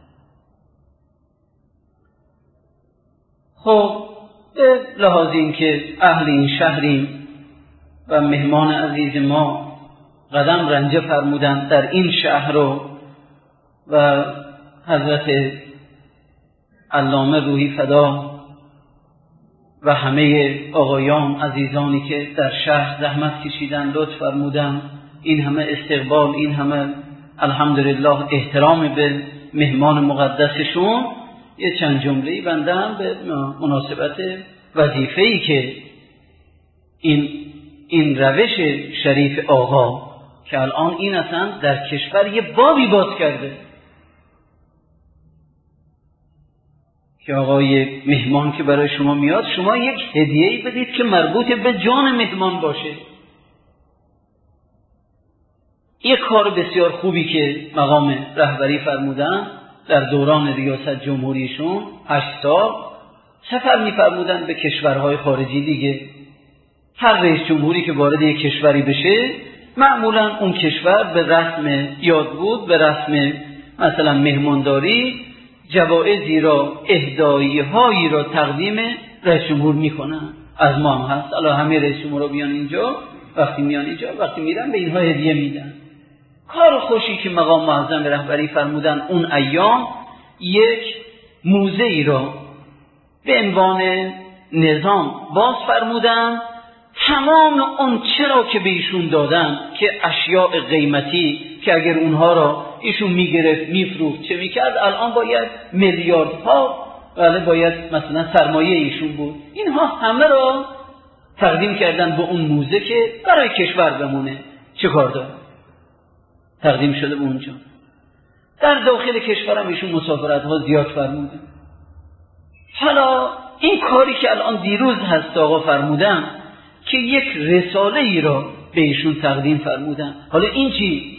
خب به لحاظ این که اهل این شهریم و مهمان عزیز ما قدم رنجه فرمودن در این شهر رو و حضرت علامه روحی فدا و همه آقایان عزیزانی که در شهر زحمت کشیدن لطف فرمودن، این همه استقبال، این همه الحمدلله احترام به مهمان مقدسشون، یه چند جمله‌ای بنده هم به مناسبت وظیفه‌ای که این این روش شریف آقا که الان این اصلا در کشور یه بابی باز کرده که آقای مهمان که برای شما میاد شما یک هدیه‌ای بدید که مربوط به جان مهمان باشه. یک کار بسیار خوبی که مقام رهبری فرمودن در دوران ریاست جمهوریشون، هشت سال سفر می‌فرمودن به کشورهای خارجی دیگه. هر رئیس جمهوری که وارد یک کشوری بشه معمولاً اون کشور به رسم یاد بود، به رسم مثلا مهمانداری جوایزی را، اهدایی‌هایی را تقدیم رئیس جمهور میکنن. از ما هم هست، الان همه رئیس جمهور بیان اینجا، وقتی میان اینجا وقتی میرن به اینها هدیه میدن. کار خوشی که مقام معظم رهبری فرمودن اون ایام یک موزه ای را به عنوان نظام باز فرمودن. تمام اون چرا که به ایشون دادن که اشیاء قیمتی که اگر اونها را ایشون میگرفت میفروخت چه میکرد، الان باید میلیاردها بله باید مثلا سرمایه ایشون بود، اینها همه را تقدیم کردن به اون موزه که برای کشور بمونه. چه کار داره؟ تقدیم شده به اونجا. در داخل کشورم ایشون مسافرت ها زیاد فرمودن. حالا این کاری که الان دیروز هست آقا فرمودن که یک رساله ای را به ایشون تقدیم فرمودن. حالا این چی؟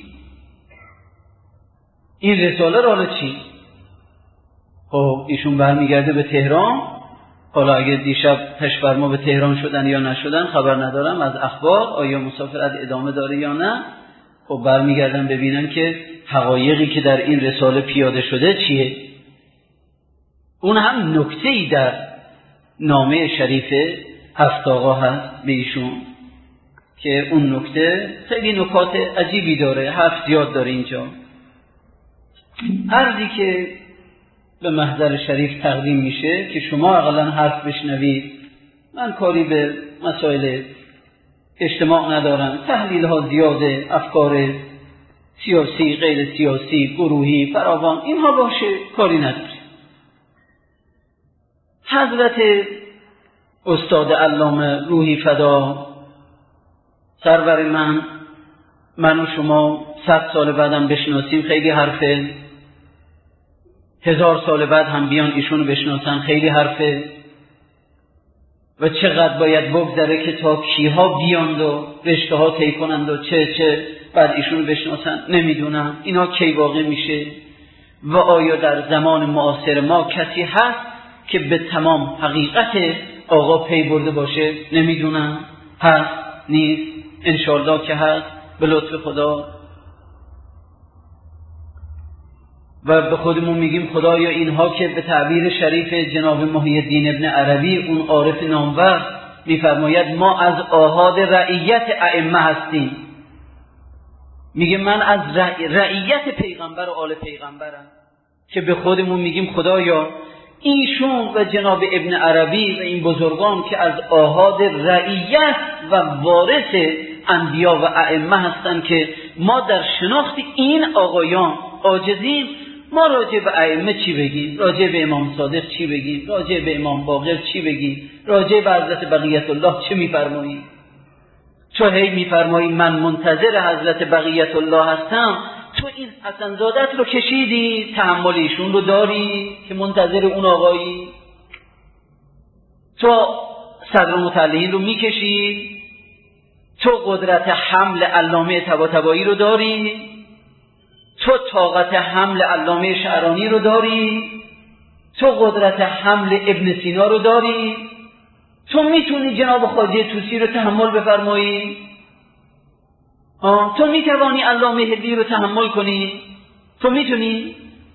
این رساله را حالا چی؟ خب ایشون برمیگرده به تهران. حالا اگه دیشب پشبرما به تهران شدن یا نشدن خبر ندارم از اخبار، آیا مسافرت ادامه داره یا نه. خب برمیگردن ببینن که حقایقی که در این رساله پیاده شده چیه. اون هم نکته‌ای در نامه شریف هفت آقا هست به ایشون که اون نکته خیلی نکات عجیبی داره، حرف زیاد داره اینجا. عرضی که به محضر شریف تقدیم میشه که شما اقلا حرف بشنوید. من کاری به مسائل اجتماع ندارم، تحلیل ها زیاده، افکار سیاسی، غیر سیاسی، گروهی، فراوان، اینها باشه، کاری نداره. حضرت استاد علامه روحی فدا سرور من من و شما صد سال بعدم بشناسیم خیلی حرفه، هزار سال بعد هم بیان ایشونو بشناسن خیلی حرفه، و چقدر باید بگذره که تا کیها بیاند و رشته ها طی کنند و چه چه بعد ایشونو بشناسن. نمیدونم اینا کی واقع میشه و آیا در زمان معاصر ما کسی هست که به تمام حقیقت آقا پی برده باشه. نمیدونم هست نیست، انشالله که هست به لطف خدا. و به خودمون میگیم خدایا اینها که به تعبیر شریف جناب محی الدین ابن عربی اون عارف نامور میفرماید ما از آحاد رعیت ائمه هستیم، میگه من از رعیت پیغمبر و آل پیغمبرم، که به خودمون میگیم خدایا ایشون و جناب ابن عربی و این بزرگان که از آحاد رعیت و وارث انبیا و ائمه هستن که ما در شناخت این آقایان عاجزیم، ما راجع به ائمه چی بگیم؟ راجع به امام صادق چی بگیم؟ راجع به امام باقر چی بگیم؟ راجع به حضرت بقیت الله چه میفرمایید؟ چو هی میفرمایی من منتظر حضرت بقیت الله هستم، تو این حسن زادت رو کشیدی، تحمل ایشون رو داری که منتظر اون آقایی؟ تو صدر مطلعین رو میکشی؟ تو قدرت حمل علامه طباطبایی رو داری؟ تو طاقت حمل علامه شعرانی رو داری؟ تو قدرت حمل ابن سینا رو داری؟ تو میتونی جناب خواجه طوسی رو تحمل بفرمایی؟ آه. تو میتوانی علامه هندی رو تحمل کنی؟ تو میتونی؟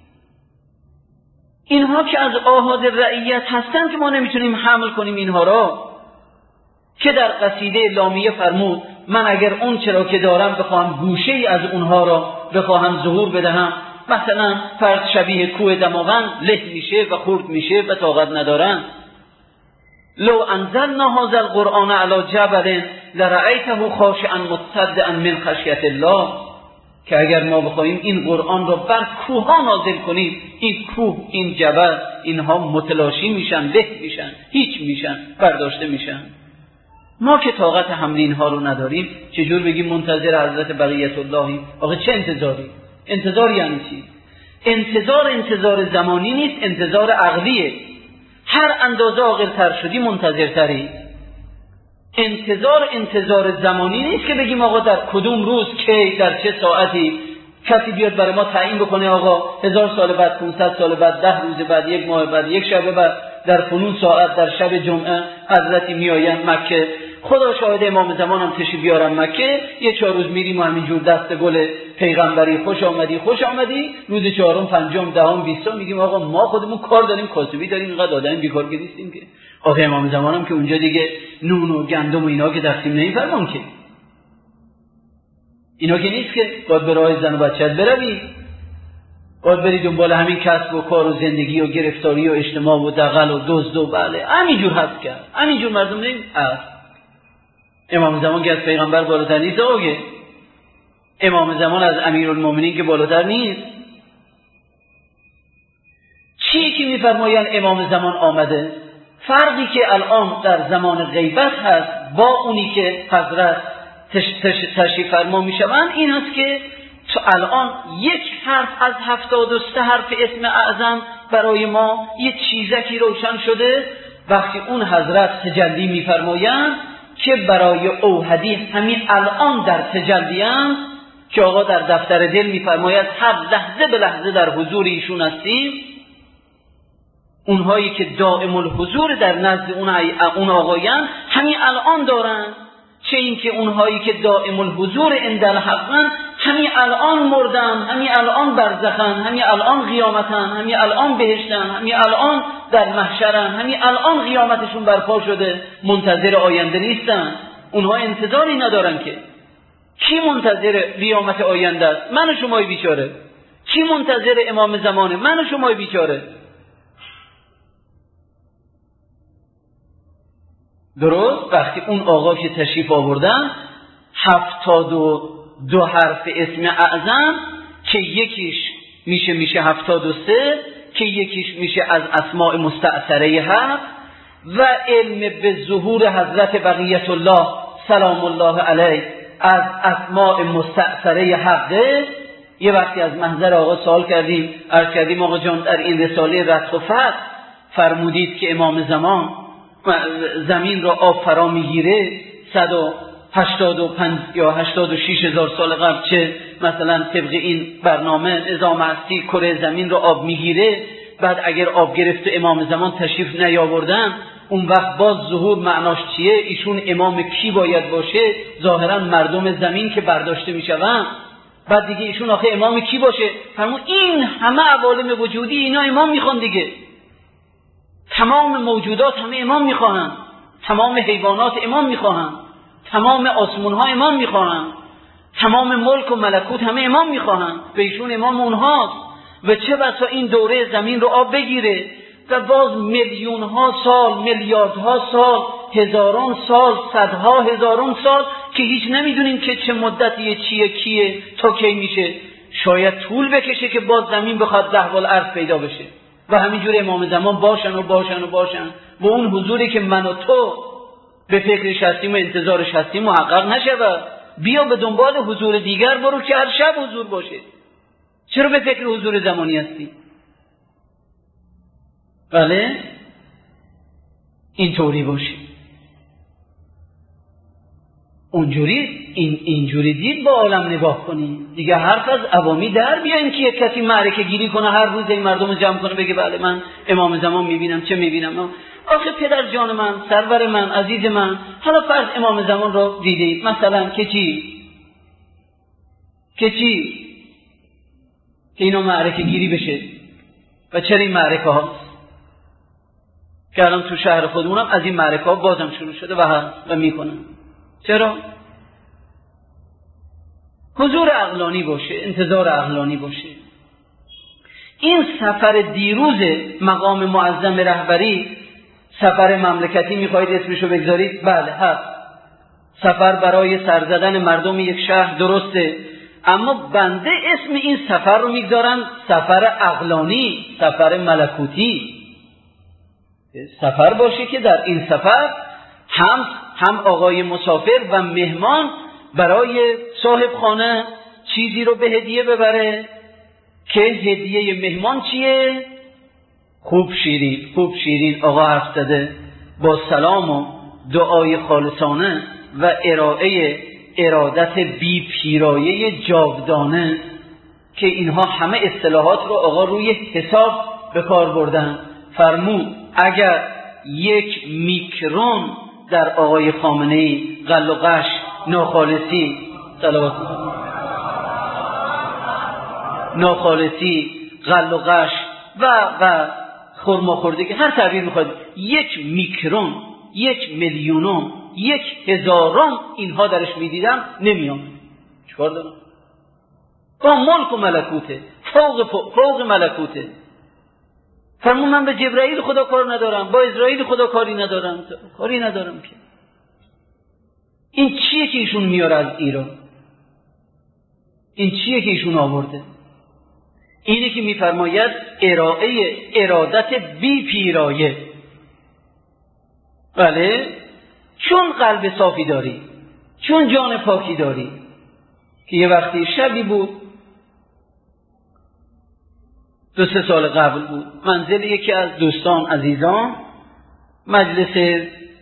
اینها که از آحاد رعیت هستن که ما نمیتونیم حمل کنیم اینها را، که در قصیده لامیه فرمود من اگر اون چرا که دارم بخواهم گوشه ای از اونها را بخواهم ظهور بدهم، مثلا فرد شبیه کوه دماوند له میشه و خرد میشه و طاقت ندارن. لو انزلنا هذا القرآن على جبل لرأيته خاشعا متصدعا من خشیة الله، که اگر ما بخوایم این قرآن را بر کوه ها نازل کنیم، این کوه، این جبل، اینها متلاشی میشن، له میشن، هیچ میشن، برداشته میشن. ما که طاقت حمل اینها رو نداریم، چجور بگیم منتظر حضرت بقیت اللهی؟ آخه چه انتظاری؟ انتظار یعنی چی؟ انتظار انتظار زمانی نیست، انتظار عقلیه. هر اندازه عاقل‌تر شدی منتظرتری. انتظار انتظار زمانی نیست که بگیم آقا در کدوم روز کی در چه ساعتی کسی بیاد برای ما تعیین بکنه آقا هزار سال بعد، پانصد سال بعد، ده روز بعد، یک ماه بعد، یک شب بعد در فلان ساعت در شب جمعه حضرتی میآیند مکه. خدا شاهد امام زمان هم تشریف بیارن مکه، یه چهار روز میریم و همینجور دست گل پیغمبری خوش آمدی خوش آمدی، روز چهارم پنجم دهم بیستم میگیم آقا ما خودمون کار داریم، کاسبی داریم، اینقدر آدم بیکار نیستیم که. آقا امام زمان هم که اونجا دیگه نون و گندم و اینا که تقسیم نمی‌فرمان که، اینا که نیست که باید به راه زن و بچت بروی، باید بری دنبال همین کسب و کار و زندگی و گرفتاری و اجتماع و دغل و دزد و بله همینجور هست کرد، همینجور مردم نیم هست. امام زمان که از پیغمبر بالاتر نیست آگه، امام زمان از امیرالمومنین که بالاتر نیست. چی که میفرمایند امام زمان آمده؟ فرقی که الان در زمان غیبت هست با اونی که حضرت تشریف فرما میشوند این هست که تو الان یک حرف از هفتاد و سه حرف اسم اعظم برای ما یک چیزکی روشن شده. وقتی اون حضرت تجلی میفرمایند که برای اوحدی همین الان در تجلی هست، که آقا در دفتر دل میفرماید هر لحظه به لحظه در حضور ایشون هستیم. اونهایی که دائم الحضور در نزد اون آقایان همین الان دارن، چه این که اونهایی که دائم الحضور اندل حقن همین الان مردن، همین الان برزخن، همین الان قیامتن، همین الان بهشتن، همین الان در محشرن، همین الان قیامتشون برپا شده، منتظر آینده نیستن. اونها انتظاری ندارن که. کی منتظر قیامت آینده است؟ من و شمای بیچاره. کی منتظر امام زمانه؟ من و شمای بیچاره. درست وقتی اون آقا که تشریف آوردن هفتاد و دو حرف اسم اعظم که یکیش میشه میشه هفتاد و سه، که یکیش میشه از اسماء مستأثره هفت، و علم به ظهور حضرت بقیت الله سلام الله علیه از اسماء مستأثره حقه. یه وقتی از محضر آقا سوال کردیم، عرض کردیم آقا جان در این رساله رسخ و فتح فرمودید که امام زمان زمین را آب فرا میگیره صد و هشتاد و پنج یا هشتاد و شش هزار سال قبل، چه مثلا طبق این برنامه نظام هستی کره زمین را آب میگیره. بعد اگر آب گرفت و امام زمان تشریف نیاوردن، اون وقت باز ظهور معناش چیه؟ ایشون امام کی باید باشه؟ ظاهرا مردم زمین که برداشته میشوند. بعد دیگه ایشون آخه امام کی باشه؟ فرمود این همه عوالم وجودی اینا امام میخوان دیگه، تمام موجودات همه امام میخواهند، تمام حیوانات امام میخواهند، تمام آسمون ها امام میخواهند، تمام ملک و ملکوت همه امام میخواهند، به ایشون امام اونهاست. و چه بسا این دوره زمین رو آب بگیره و باز میلیون ها سال، میلیاردها سال، هزاران سال، صدها هزاران سال که هیچ نمیدونیم که چه مدتیه، چیه، کیه، تا کی میشه. شاید طول بکشه که باز زمین بخواد احوال عرض پیدا بشه و همینجور امام زمان باشن و باشن و باشن و اون حضوری که من و تو به فکرش هستیم و انتظارش هستیم محقق نشود. بیا به دنبال حضور دیگر برو که هر شب حضور باشه. چرا به فکر حضور زمانی هستی؟ بله اینطوری باشه. اونجوری این اینجوری دید با عالم نگاه کنی دیگه. حرف از عوامی در بیاین که یک کسی معرکه گیری کنه هر روز این مردم رو جمع کنه بگه بله من امام زمان میبینم. چه میبینم؟ آخه پدر جان من، سرور من، عزیز من، حالا فرض امام زمان رو دیدید مثلا که چی؟ که چی؟ که اینو معرکه گیری بشه. و چرا این معرکه هاست که الان تو شهر خودمونم از این معرکه ها بازم شروع شده و هست و میکنن؟ چرا؟ حضور عقلانی باشه، انتظار عقلانی باشه. این سفر دیروز مقام معظم رهبری، سفر مملکتی میخواهید اسمشو بگذارید؟ بله هست. سفر برای سر زدن مردم یک شهر درسته، اما بنده اسم این سفر رو میگذارم سفر عقلانی، سفر ملکوتی. سفر باشه که در این سفر هم هم آقای مسافر و مهمان برای صاحب خانه چیزی رو به هدیه ببره که هدیه مهمان چیه؟ خوب شیرین خوب شیرین آقا حرف زده با سلام و دعای خالصانه و ارائه ارادت بی پیرایه جاودانه که اینها همه اصطلاحات رو آقا روی حساب به کار بردن. فرمود اگر یک میکرون در آقای خامنه‌ای غل و غش، ناخالصی، صلوات ناخالصی، غل و غش و و خرماخوردگی، هر تعبیر میخواد، یک میکرون، یک میلیونم، یک هزارم اینها درش میدیدم نمیام. چیکار دارم؟ با ملک و ملکوته، فوق فوق ملکوته. فرمون من به جبرائیل خدا کار ندارم، با اسرائیل خدا کاری ندارم، کاری ندارم که. این چیه که ایشون میاره از ایران؟ این چیه که ایشون آورده؟ اینه که میفرماید ارائه ارادت بی پیرایه. بله، چون قلب صافی داری، چون جان پاکی داری. که یه وقتی شبی بود دو سه سال قبل بود، منزل یکی از دوستان عزیزان، مجلس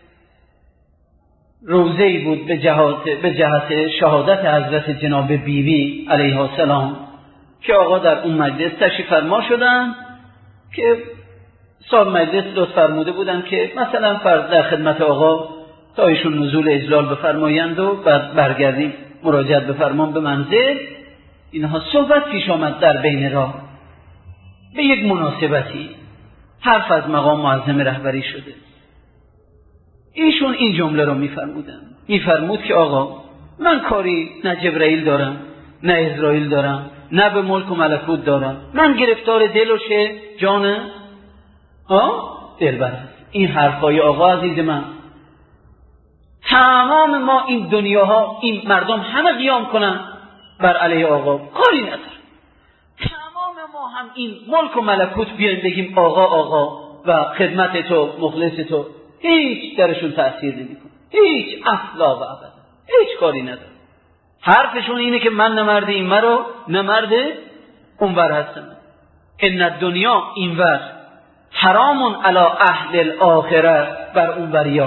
روزه‌ای بود به جهت به جهت شهادت حضرت جناب بیبی علیها السلام که آقا در اون مجلس تشریف فرما شدن که سال مجلس لطف فرموده بودن که مثلا فرض در خدمت آقا تا ایشون نزول اجلال بفرمایند و بعد برگردیم مراجعت بفرمان به منزل. اینها صحبت پیش آمد در بین راه، به یک مناسبتی حرف از مقام معظم رهبری شده. ایشون این جمله رو میفرمودن، میفرمود که آقا من کاری نه جبرائیل دارم، نه اسرائیل دارم، نه به ملک و ملکوت دارم، من گرفتار دل و شه جانه ها دلبر. این حرفای آقا عزیز من، تمام ما این دنیاها این مردم همه قیام کنن بر علیه آقا، کاری نداره. تمام ما هم این ملک و ملکوت بیایم بگیم آقا آقا و خدمت تو مخلص تو، هیچ درشون تأثیر نمیکنه، هیچ اصلا و ابدا هیچ کاری نداره. حرفشون اینه که من نمرد این مرو نمرد اونور هستم. ان الدنیا اینور حرام علی اهل الاخره بر اونوریا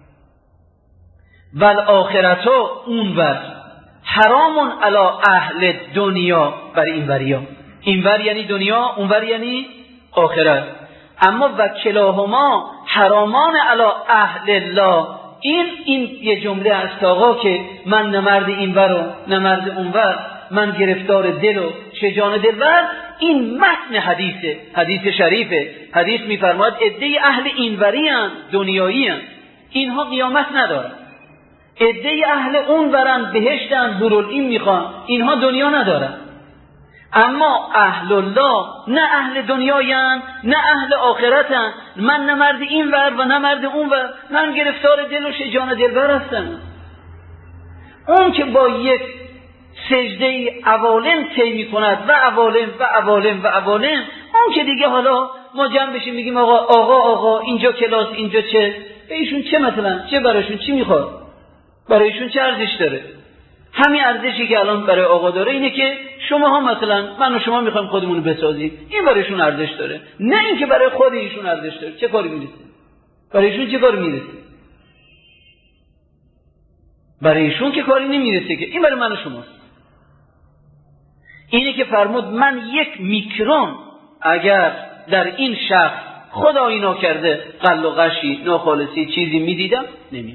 و الاخرتو اونور حرام علی اهل دنیا بر اینوریا. اینور یعنی دنیا، اونور یعنی آخرت. اما و کلاهما حرامان علی اهل الله. این این یه جمله است آقا که من نمرد اینور و نمرد اونور، من گرفتار دل و شجان دلبر. این متن حدیثه، حدیث شریفه. حدیث میفرماید عده اهل اینوری اند، دنیایی اند، اینها قیامت ندارن. عده اهل اونورن، بهشتن، حورالعین میخوان، اینها دنیا ندارن. اما اهل الله نه اهل دنیایند نه اهل آخرتند. من نه مرد این ور و نه مرد اون ور، من گرفتار دل و شجان دلبر هستم. اون که با یک سجده عوالم طی می‌کند و عوالم و عوالم و عوالم، اون که دیگه حالا ما جمع بشیم میگیم آقا آقا آقا اینجا کلاس اینجا چه، به ایشون چه مثلا، چه برایشون چی میخواد، برایشون چه ارزش داره؟ همین ارزشی که الان برای آقا داره اینه که شما ها مثلا من و شما میخوایم خودمون رو بسازیم، این برایشون ارزش داره، نه اینکه برای خود ایشون ارزش داره. چه کاری میرسه برایشون؟ چه کاری میرسه برایشون؟ که کاری نمیرسه که، این برای من و شماست. اینه که فرمود من یک میکرون اگر در این شخص خدایی ناکرده قل و غشی ناخالصی چیزی میدیدم نمیام.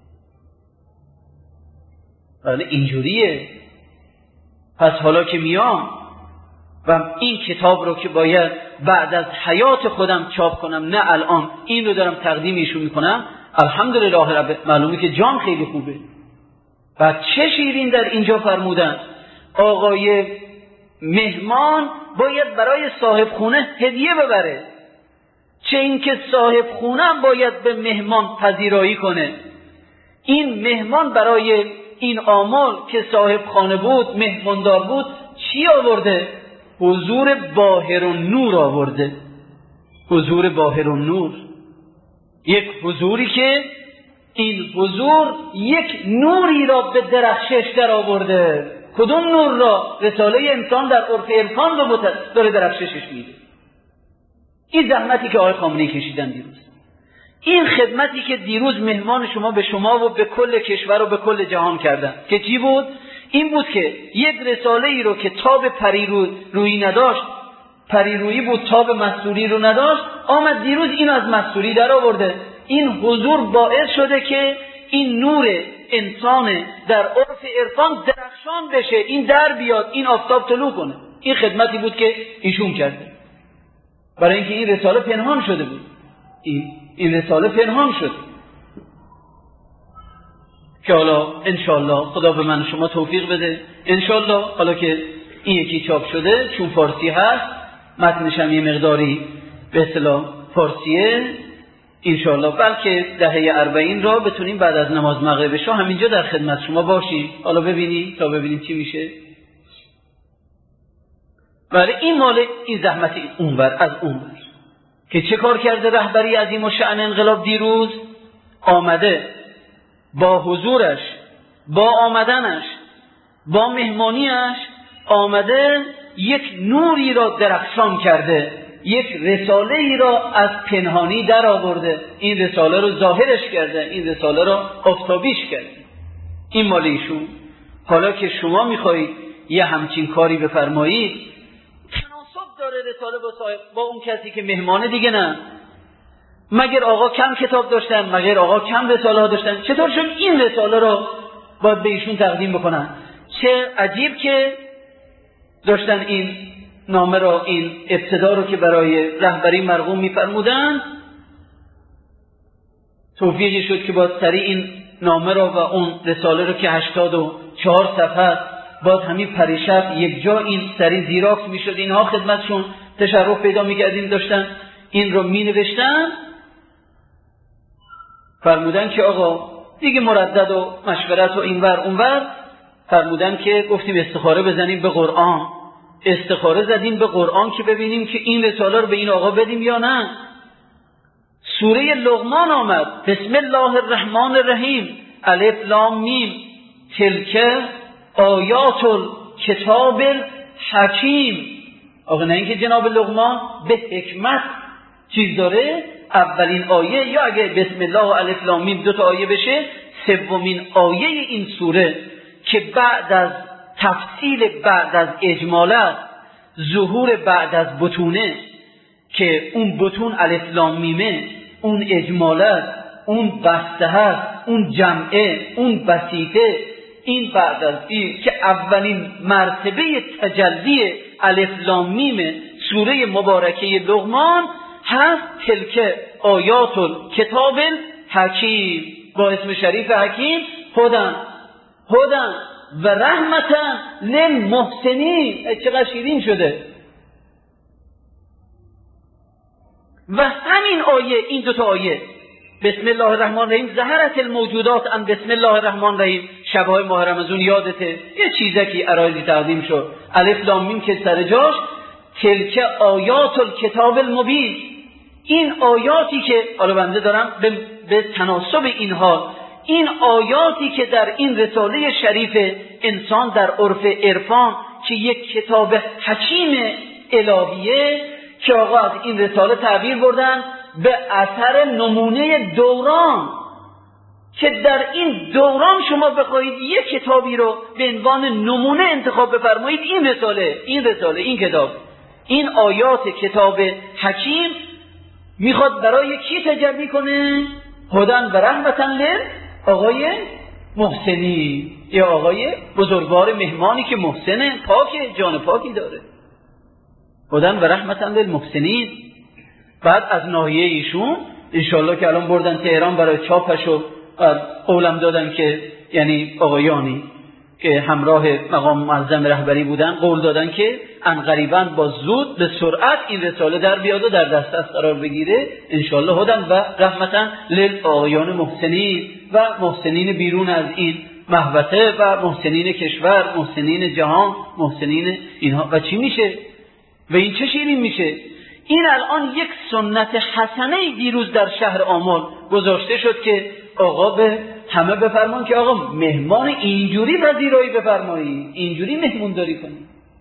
ولی اینجوریه. پس حالا که میام و این کتاب رو که باید بعد از حیات خودم چاپ کنم، نه الان این رو دارم تقدیم ایشون میکنم، الحمدلله رب، معلومه که جام خیلی خوبه. و چه شیرین در اینجا فرمودن آقای مهمان باید برای صاحب خونه هدیه ببره، چه اینکه صاحب خونه هم باید به مهمان پذیرایی کنه. این مهمان برای این آمال که صاحب خانه بود، مهماندار بود، چی آورده؟ حضور باهر و نور آورده. حضور باهر و نور، یک حضوری که این حضور یک نوری را به درخشش در آورده. کدوم نور را؟ رساله انسان در عرف عرفان رو داره درخششش میده. این زحمتی که آقای خامنه‌ای کشیدن دیروز، این خدمتی که دیروز مهمان شما به شما و به کل کشور و به کل جهان کردن، که چی بود؟ این بود که یک رساله ای رو که تاب پریرویی نداشت، پریرویی بود، تاب مستوری رو نداشت، آمد دیروز این از مستوری در آورده. این حضور باعث شده که این نور انسان در عرف عرفان درخشان بشه، این در بیاد، این آفتاب طلوع کنه. این خدمتی بود که ایشون کرده، برای اینکه این رساله پنهان شده بود. این این رساله پنهان شد که حالا انشالله خدا به من و شما توفیق بده. انشالله حالا که این یکی چاپ شده، چون فارسی هست، متنش هم یه مقداری به اصطلاح فارسیه، انشالله بلکه دهه اربعین را بتونیم بعد از نماز مغرب شاه همینجا در خدمت شما باشیم. حالا ببینی تا ببینیم چی میشه. ولی این مال این زحمت اونور از اونور که چه کار کرده رهبری عظیم و شأن انقلاب دیروز؟ آمده با حضورش، با آمدنش، با مهمانیش، آمده یک نوری را درخشان کرده، یک رساله ای را از پنهانی در آورده، این رساله رو ظاهرش کرده، این رساله را آفتابیش کرده. این مال ایشون. حالا که شما میخواهید یه همچین کاری بفرمایید، داره رساله با صاحب با اون کسی که مهمانه دیگه، نه مگر آقا کم کتاب داشتن؟ مگر آقا کم رساله ها داشتن؟ چطور شد این رساله رو باید به ایشون تقدیم بکنن؟ چه عجیب که داشتن این نامه را، این ابتدا رو که برای رهبری مرقوم میفرمودن، توفیقی شد که باید سریع این نامه را و اون رساله رو که هشتاد و چهار صفحه باید همین پریشب یک جا این سری زیراکس میشد، اینها خدمتشون تشرف پیدا میکردیم، داشتن این رو مینوشتن. فرمودن که آقا دیگه مردد و مشورت و اینور اونور، فرمودن که گفتیم استخاره بزنیم به قرآن. استخاره زدیم به قرآن که ببینیم که این رساله رو به این آقا بدیم یا نه. سوره لقمان آمد، بسم الله الرحمن الرحیم، الف لام میم، تلک آیات الکتاب الحکیم. آقا نه اینکه جناب لقمان به حکمت چیز داره، اولین آیه یا اگه بسم الله و الف لام میم دو تا آیه بشه، سومین آیه این سوره که بعد از تفصیل، بعد از اجماله، ظهور بعد از بطونه، که اون بطون الف لام میمه، اون اجماله، اون بسته هست، اون جمعه، اون بسیطه، این بعد از این که اولین مرتبه تجلی الف لام میم سوره مبارکه لقمان هست، تلک آیات الکتاب الحکیم، با اسم شریف حکیم، هدن هدن و رحمتن للمحسنین. چقدر شیرین شده. و همین آیه، این دوتا آیه، بسم الله الرحمن الرحیم، ظهرت الموجودات ان بسم الله الرحمن الرحیم، شبهای ماه رمضان یادته یه چیزکی عرایزی تقدیم شد، الف لام میم که سر جاش، تلک آیات الکتاب المبین، این آیاتی که حالا بنده دارم به, به تناسب این حال، این آیاتی که در این رساله شریف انسان در عرف عرفان که یک کتاب حکیم الهیه که آقا از این رساله تعبیر بردن به اثر نمونه دوران، که در این دوران شما بخواهید یک کتابی رو به عنوان نمونه انتخاب بفرمایید، این رساله این رساله این کتاب، این آیات کتاب حکیم میخواد برای کی تجلی کنه؟ هدن و رحمتن لل آقای محسنی، یا آقای بزرگوار مهمانی که محسنه، پاکه، جان پاکی داره، هدن و رحمتن لل محسنین. بعد از ناحیه ایشون انشالله که الان بردن تهران برای چاپش و قولم دادن که یعنی آقایانی که همراه مقام معظم رهبری بودن قول دادن که عنقریباً با زود به سرعت این رساله در بیاد و در دسترس قرار بگیره انشالله. هدن و رحمتاً للآقایان محسنین و محسنین بیرون از این محوطه و محسنین کشور، محسنین جهان، محسنین اینها. و چی میشه؟ و این چه شیرین میشه؟ این الان یک سنت حسنه دیروز در شهر آمل گذاشته شد که آقا به همه بفرمان که آقا مهمان اینجوری پذیرایی بفرمایی، اینجوری مهمون داری کنی،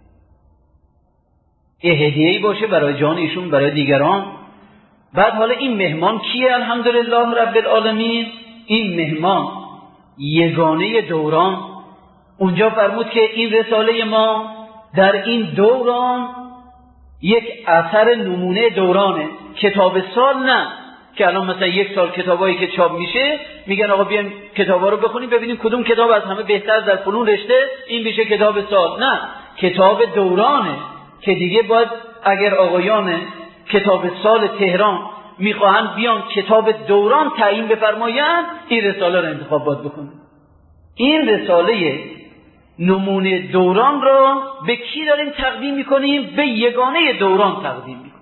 یه هدیه‌ای باشه برای جان ایشون، برای دیگران. بعد حالا این مهمان کیه؟ الحمدلله رب العالمین، این مهمان یگانه دوران. اونجا فرمود که این رساله ما در این دوران یک اثر نمونه دورانه، کتاب سال نه، که الان مثلا یک سال کتابایی که چاپ میشه میگن آقا بیایم کتابا رو بخونیم ببینیم کدوم کتاب از همه بهتر در فلان رشته، این میشه کتاب سال. نه، کتاب دورانه که دیگه باید اگر آقایان کتاب سال تهران میخواهند بیان کتاب دوران تعیین بفرمایند، این رساله رو انتخاب باید بکنن. این رساله نمونه دوران را به کی داریم تقدیم میکنیم؟ به یگانه دوران تقدیم میکنیم.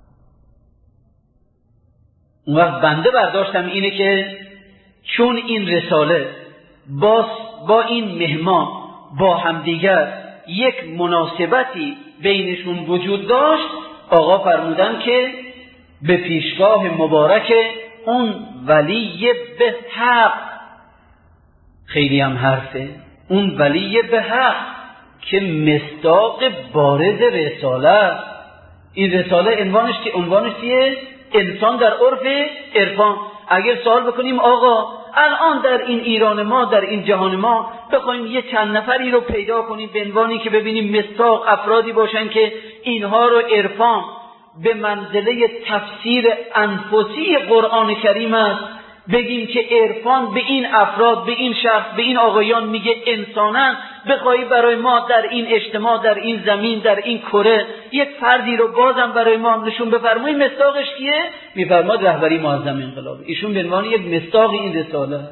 اون وقت بنده برداشتم اینه که چون این رساله با, با این مهمان با همدیگر یک مناسبتی بینشون وجود داشت، آقا فرمودن که به پیشگاه مبارک اون ولی به حق، خیلی هم حرفه، اون ولی به حق که مصداق بارز رساله. این رساله عنوانش که عنوانش چیه؟ انسان در عرف عرفان. اگر سوال بکنیم آقا الان در این ایران ما، در این جهان ما بخوایم یه چند نفری رو پیدا کنیم به عنوانی که ببینیم مصداق افرادی باشن که اینها رو عرفان به منزله تفسیر انفسی قرآن کریم است، بگیم که عرفان به این افراد، به این شخص، به این آقایان میگه انسانن، بخوایی برای ما در این اجتماع، در این زمین، در این کره یک فردی رو بازم برای ما نشون بفرمایی، مصداقش کیه؟ میفرماد رهبری معظم انقلاب. ایشون به عنوان یک مصداق این رساله،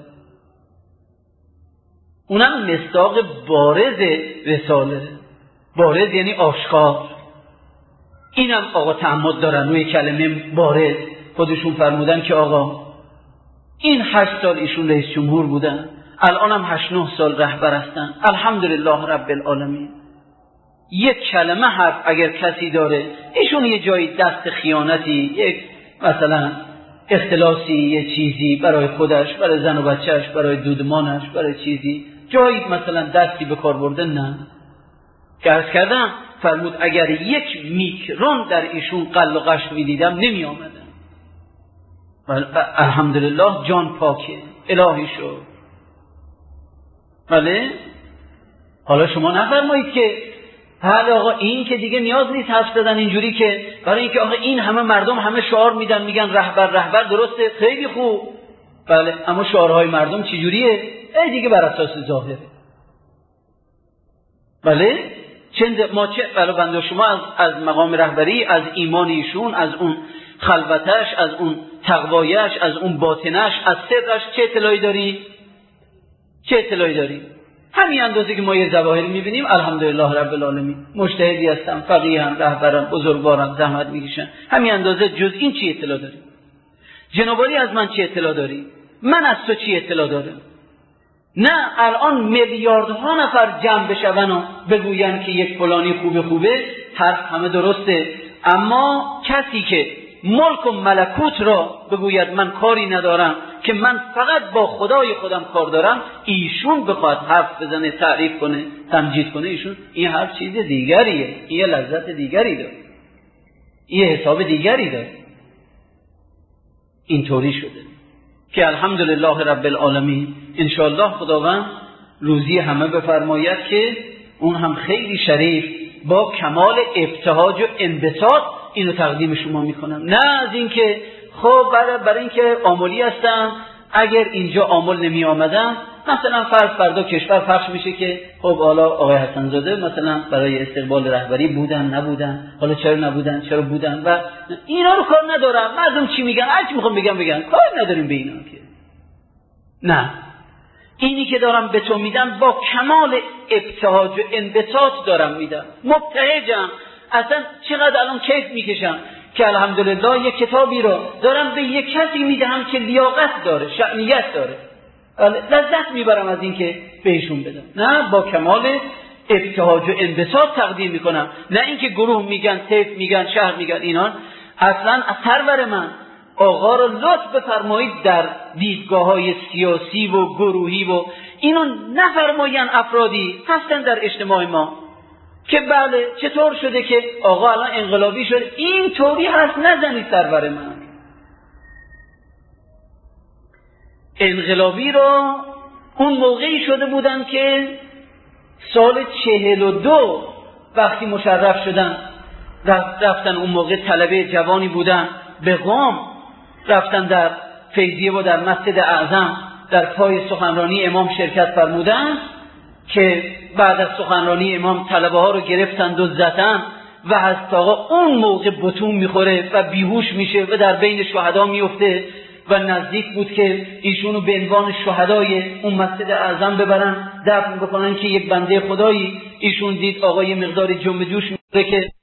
اونم مصداق بارز رساله. بارز یعنی آشکار. اینم آقا تعمد دارن روی کلمه بارز. خودشون فرمودن که آقا این هشت سال ایشون رئیس جمهور بودن، الان هم هشت نه سال رهبر هستن، الحمدلله رب العالمین. یک کلمه حرف اگر کسی داره، ایشون یه جایی دست خیانتی، یک مثلا اختلاسی، یه چیزی برای خودش، برای زن و بچهش، برای دودمانش، برای چیزی جایی مثلا دستی به کار برده، نه. که عرض کردم فرمود اگر یک میکرون در ایشون قل و قش میدیدم نمی آمدم. الحمدلله جان پاکه، الهی شد. بله حالا شما نفرمایید که حالا آقا این که دیگه نیاز نیست حرف زدن اینجوری، که برای اینکه آقا این همه مردم همه شعار میدن میگن رهبر رهبر، درسته خیلی خوب، بله، اما شعارهای مردم چی جوریه؟ ای دیگه بر اساس ظاهره. بله چند ما چه بله بنده شما از, از مقام رهبری، از ایمان ایشون، از اون خلوتش، از اون تقوایش، از اون باطنش، از سرش چه اطلاعی داری؟ چه اطلاعی داری؟ همین اندازه که ما یه ظواهری میبینیم الحمدلله رب العالمین، مجتهدی هستم، فقیه هم، رهبرم، بزرگوارم، زحمت میکشن، همین اندازه. جز این چی اطلاع داری؟ جناب عالی از من چی اطلاع داری؟ من از تو چی اطلاع دارم؟ نه الان میلیاردها نفر جمع بشون و بگوین که یک فلانی خوبه خوبه، حرف همه درسته، اما کسی که ملک و ملکوت را بگوید من کاری ندارم، که من فقط با خدای خودم کار دارم، ایشون بخواد حرف بزنه، تعریف کنه، تمجید کنه، ایشون این هر چیز دیگریه، این لذت دیگری داره، این حساب دیگری داره. اینطوری شده که الحمدلله رب العالمین انشاءالله خداوند روزی همه بفرماید که اون هم خیلی شریف با کمال ابتهاج و انبساط اینو تقدیم شما میکنم. نه از این که خب برای, برای این که آمولی هستم، اگر اینجا آمول نمی آمدم مثلا فرض فردا کشور پخش میشه که خب حالا آقای حسن زاده مثلا برای استقبال رهبری بودن نبودن، حالا چرا نبودن چرا بودن، و اینا رو کار ندارم، مردم چی میگن هر چی میخوام بگم بگن، کار نداریم به اینا. که نه، اینی که دارم به تو میدم با کمال ابتهاج و انبساط دارم میدم، مبتهجم، اصلا چقدر الان کیف میکشم که الحمدلله یک کتابی رو دارم به یک کسی میدهم که لیاقت داره، شأنیت داره، لذت میبرم از این که بهشون بدم. نه، با کمال ابتهاج و انبساط تقدیم میکنم، نه اینکه گروه میگن، طیف میگن، شهر میگن. اینان اصلا از سرور من آقا رو لطف بفرمایید در دیدگاه های سیاسی و گروهی و اینو نفرماین. افرادی هستن در اجتماع ما که بله چطور شده که آقا الان انقلابی شد، این طوری هست، نزنی سرور من. انقلابی رو اون موقعی شده بودن که سال چهل و دو وقتی مشرف شدن، رفتن اون موقع طلبه جوانی بودن به قم، رفتن در فیضیه و در مسجد اعظم در پای سخنرانی امام شرکت فرمودن که بعد از سخنرانی امام طلبه ها رو گرفتند و زدن و هست آقا اون موقع بطون میخوره و بیهوش میشه و در بین شهدا میفته و نزدیک بود که ایشونو به عنوان شهدای اون مسجد اعظم ببرن دفن بکنن که یک بنده خدایی ایشون دید آقا یه مقداری جنب جوش میره که